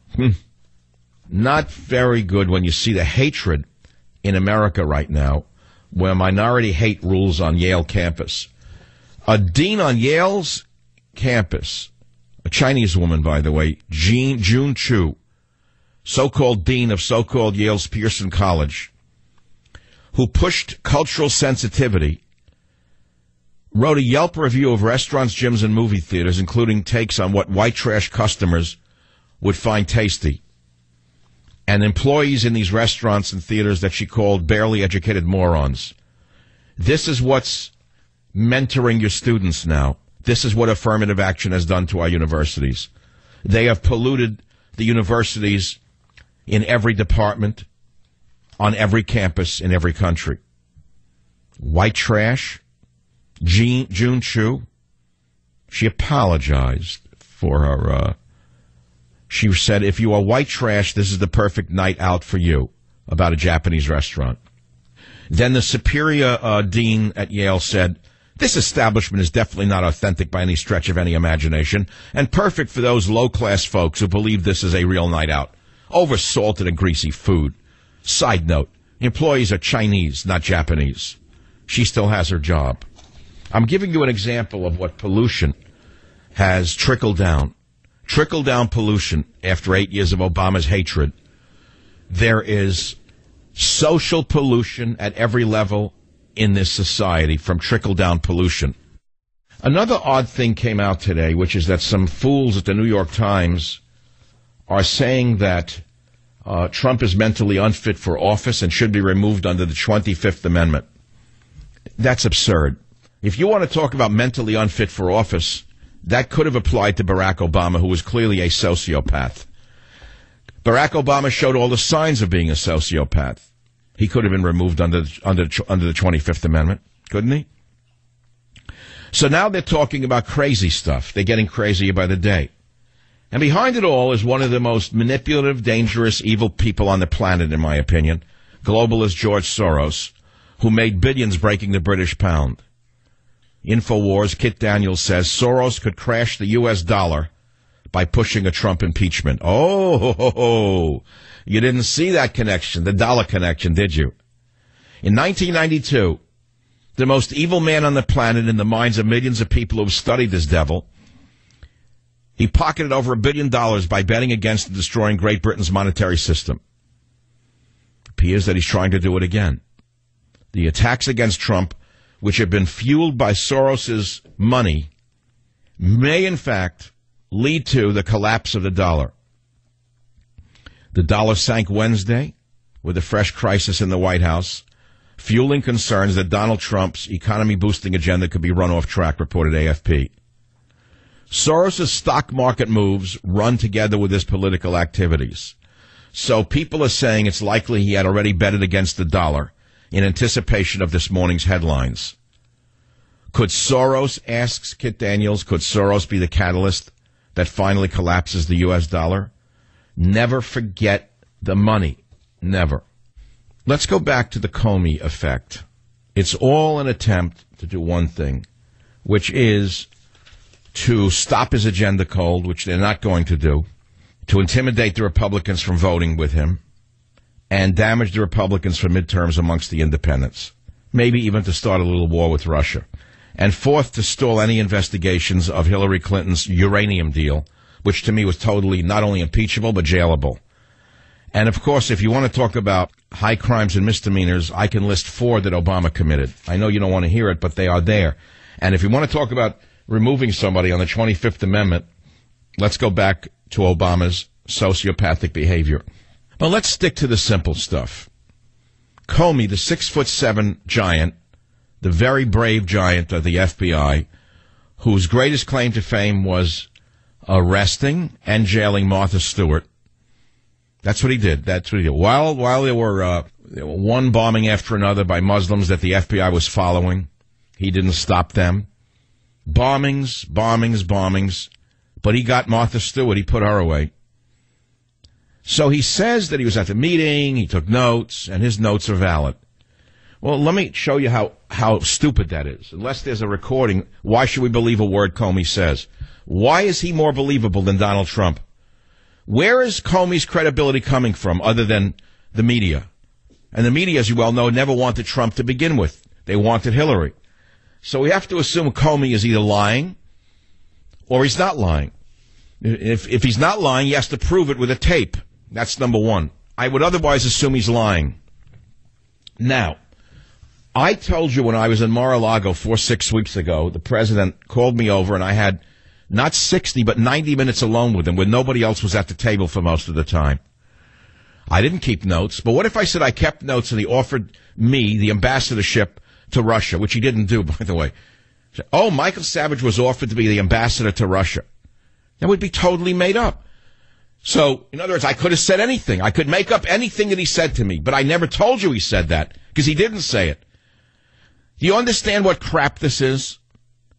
Not very good when you see the hatred in America right now, where minority hate rules on Yale campus. A dean on Yale's campus, a Chinese woman, by the way, June Chu, so-called dean of so-called Yale's Pearson College, who pushed cultural sensitivity, wrote a Yelp review of restaurants, gyms, and movie theaters, including takes on what white trash customers would find tasty, and employees in these restaurants and theaters that she called barely educated morons. This is what's mentoring your students now. This is what affirmative action has done to our universities. They have polluted the universities in every department, on every campus, in every country. White trash, June Chu, She apologized for her. She said, if you are white trash, this is the perfect night out for you, about a Japanese restaurant. Then the superior dean at Yale said, this establishment is definitely not authentic by any stretch of any imagination, and perfect for those low-class folks who believe this is a real night out. Over-salted and greasy food. Side note, the employees are Chinese, not Japanese. She still has her job. I'm giving you an example of what pollution has trickled down. Trickle-down pollution after 8 years of Obama's hatred. There is social pollution at every level in this society from trickle-down pollution. Another odd thing came out today, which is that some fools at the New York Times are saying that Trump is mentally unfit for office and should be removed under the 25th Amendment. That's absurd. If you want to talk about mentally unfit for office, that could have applied to Barack Obama, who was clearly a sociopath. Barack Obama showed all the signs of being a sociopath. He could have been removed under the 25th Amendment, couldn't he? So now they're talking about crazy stuff. They're getting crazier by the day. And behind it all is one of the most manipulative, dangerous, evil people on the planet, in my opinion, globalist George Soros, who made billions breaking the British pound. InfoWars, Kit Daniels says Soros could crash the U.S. dollar by pushing a Trump impeachment. Oh, you didn't see that connection, the dollar connection, did you? In 1992, the most evil man on the planet in the minds of millions of people who have studied this devil, he pocketed over $1 billion by betting against and destroying Great Britain's monetary system. It appears that he's trying to do it again. The attacks against Trump, which have been fueled by Soros's money, may in fact lead to the collapse of the dollar. The dollar sank Wednesday with a fresh crisis in the White House, fueling concerns that Donald Trump's economy-boosting agenda could be run off track, reported AFP. Soros's stock market moves run together with his political activities. So people are saying it's likely he had already betted against the dollar in anticipation of this morning's headlines. Could Soros, asks Kit Daniels, could Soros be the catalyst that finally collapses the U.S. dollar? Never forget the money. Never. Let's go back to the Comey effect. It's all an attempt to do one thing, which is to stop his agenda cold, which they're not going to do, to intimidate the Republicans from voting with him, and damage the Republicans for midterms amongst the independents. Maybe even to start a little war with Russia. And fourth, to stall any investigations of Hillary Clinton's uranium deal, which to me was totally not only impeachable, but jailable. And of course, if you want to talk about high crimes and misdemeanors, I can list 4 that Obama committed. I know you don't want to hear it, but they are there. And if you want to talk about removing somebody on the 25th Amendment, let's go back to Obama's sociopathic behavior. But let's stick to the simple stuff. Comey, the 6'7" giant, the very brave giant of the FBI, whose greatest claim to fame was arresting and jailing Martha Stewart. That's what he did. While there were one bombing after another by Muslims that the FBI was following, he didn't stop them. Bombings. But he got Martha Stewart. He put her away. So he says that he was at the meeting, he took notes, and his notes are valid. Well, let me show you how stupid that is. Unless there's a recording, why should we believe a word Comey says? Why is he more believable than Donald Trump? Where is Comey's credibility coming from other than the media? And the media, as you well know, never wanted Trump to begin with. They wanted Hillary. So we have to assume Comey is either lying or he's not lying. If he's not lying, he has to prove it with a tape. That's number one. I would otherwise assume he's lying. Now, I told you when I was in Mar-a-Lago 6 weeks ago, the president called me over and I had not 60 but 90 minutes alone with him when nobody else was at the table for most of the time. I didn't keep notes, but what if I said I kept notes and he offered me the ambassadorship to Russia, which he didn't do, by the way. Oh, Michael Savage was offered to be the ambassador to Russia. That would be totally made up. So, in other words, I could have said anything. I could make up anything that he said to me, but I never told you he said that because he didn't say it. Do you understand what crap this is?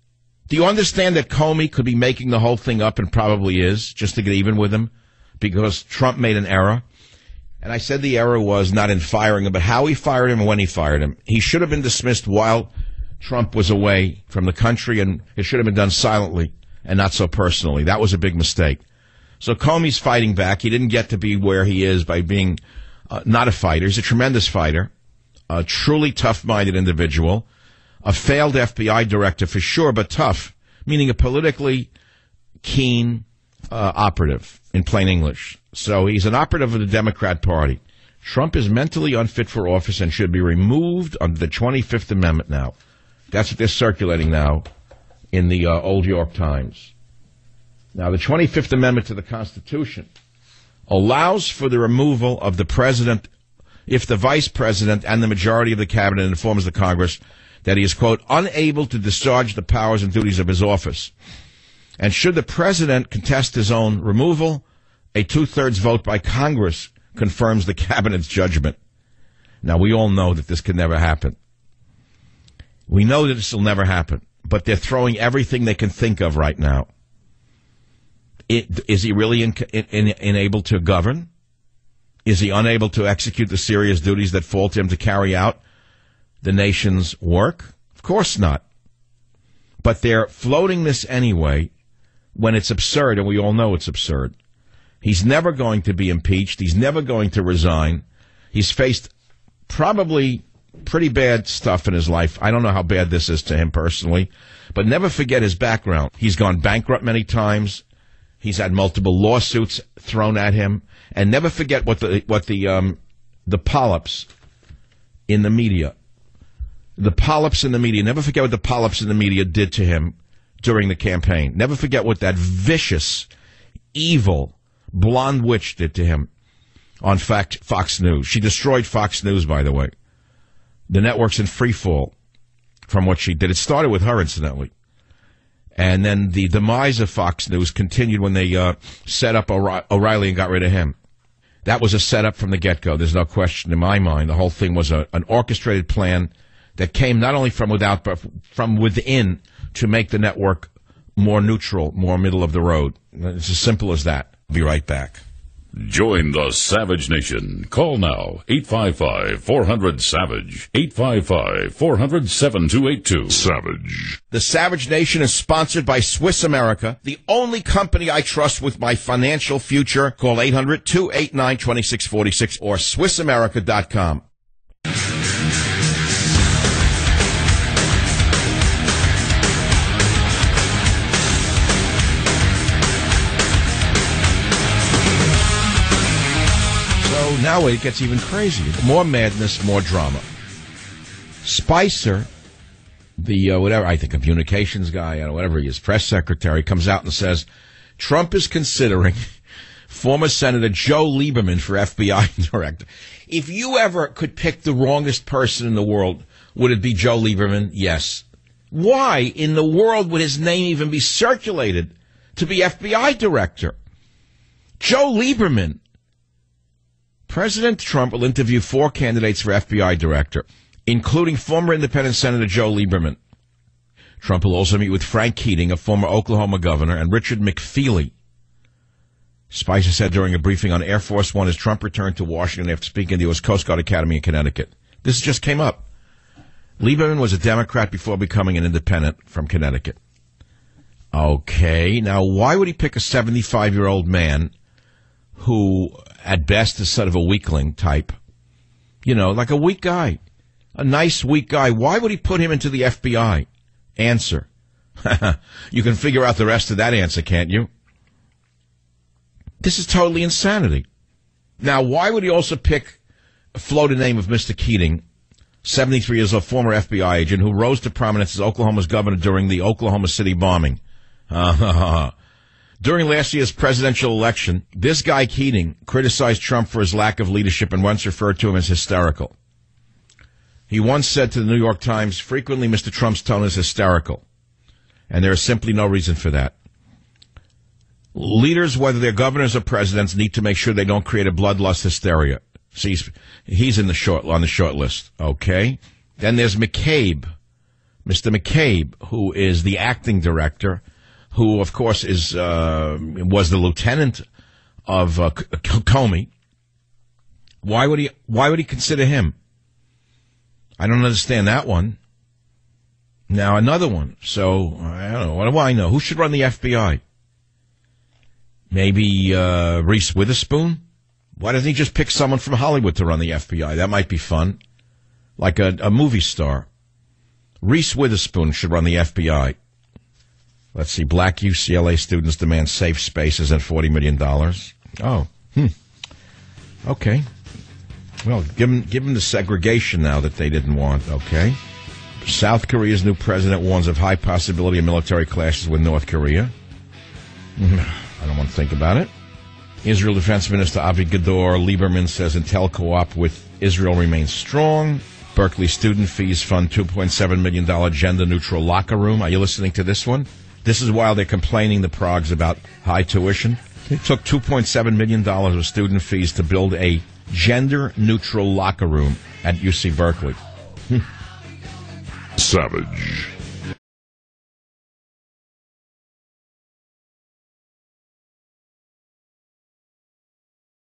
Do you understand that Comey could be making the whole thing up, and probably is, just to get even with him, because Trump made an error? And I said the error was not in firing him, but how he fired him and when he fired him. He should have been dismissed while Trump was away from the country, and it should have been done silently and not so personally. That was a big mistake. So Comey's fighting back. He didn't get to be where he is by being not a fighter. He's a tremendous fighter, a truly tough-minded individual, a failed FBI director for sure, but tough, meaning a politically keen operative, in plain English. So he's an operative of the Democrat Party. Trump is mentally unfit for office and should be removed under the 25th Amendment now. That's what they're circulating now in the Old York Times. Now, the 25th Amendment to the Constitution allows for the removal of the president if the vice president and the majority of the cabinet informs the Congress that he is, quote, unable to discharge the powers and duties of his office. And should the president contest his own removal, a two-thirds vote by Congress confirms the cabinet's judgment. Now, we all know that this can never happen. We know that this will never happen, but they're throwing everything they can think of right now. Is he really unable to govern? Is he unable to execute the serious duties that fall to him to carry out the nation's work? Of course not. But they're floating this anyway when it's absurd, and we all know it's absurd. He's never going to be impeached. He's never going to resign. He's faced probably pretty bad stuff in his life. I don't know how bad this is to him personally, but never forget his background. He's gone bankrupt many times. He's had multiple lawsuits thrown at him, and never forget what the polyps in the media. The polyps in the media. Never forget what the polyps in the media did to him during the campaign. Never forget what that vicious, evil, blonde witch did to him on Fox News. She destroyed Fox News, by the way. The network's in free fall from what she did. It started with her, incidentally. And then the demise of Fox News continued when they set up O'Reilly and got rid of him. That was a setup from the get-go. There's no question in my mind. The whole thing was an orchestrated plan that came not only from without, but from within to make the network more neutral, more middle of the road. It's as simple as that. I'll be right back. Join the Savage Nation. Call now, 855-400-SAVAGE, 855-400-7282. Savage. The Savage Nation is sponsored by Swiss America, the only company I trust with my financial future. Call 800-289-2646 or SwissAmerica.com. Now it gets even crazier. More madness, more drama. Spicer, the whatever, I think a communications guy, whatever he is, press secretary, comes out and says, Trump is considering former Senator Joe Lieberman for FBI director. If you ever could pick the wrongest person in the world, would it be Joe Lieberman? Yes. Why in the world would his name even be circulated to be FBI director? Joe Lieberman. President Trump will interview 4 candidates for FBI director, including former independent Senator Joe Lieberman. Trump will also meet with Frank Keating, a former Oklahoma governor, and Richard McFeely. Spicer said during a briefing on Air Force One as Trump returned to Washington after speaking at the U.S. Coast Guard Academy in Connecticut. This just came up. Lieberman was a Democrat before becoming an independent from Connecticut. Okay, now why would he pick a 75-year-old man who, at best, is sort of a weakling type? You know, like a weak guy. A nice, weak guy. Why would he put him into the FBI? Answer. You can figure out the rest of that answer, can't you? This is totally insanity. Now, why would he also float a name of Mr. Keating, 73 years old, former FBI agent, who rose to prominence as Oklahoma's governor during the Oklahoma City bombing? During last year's presidential election, this guy Keating criticized Trump for his lack of leadership and once referred to him as hysterical. He once said to the New York Times, frequently Mr. Trump's tone is hysterical, and there is simply no reason for that. Leaders, whether they're governors or presidents, need to make sure they don't create a bloodlust hysteria. See, he's on the short list, okay? Then there's McCabe, Mr. McCabe, who is the acting director, who, of course, was the lieutenant of Comey. Why would he consider him? I don't understand that one. Now, another one. So, I don't know. What do I know? Who should run the FBI? Maybe Reese Witherspoon? Why doesn't he just pick someone from Hollywood to run the FBI? That might be fun. Like a movie star. Reese Witherspoon should run the FBI. Let's see. Black UCLA students demand safe spaces and $40 million. Oh. Okay. Well, give them the segregation now that they didn't want. Okay. South Korea's new president warns of high possibility of military clashes with North Korea. I don't want to think about it. Israel Defense Minister Avigdor Lieberman says Intel co-op with Israel remains strong. Berkeley student fees fund $2.7 million gender-neutral locker room. Are you listening to this one? This is while they're complaining, the Progs, about high tuition. It took $2.7 million of student fees to build a gender-neutral locker room at UC Berkeley. Savage.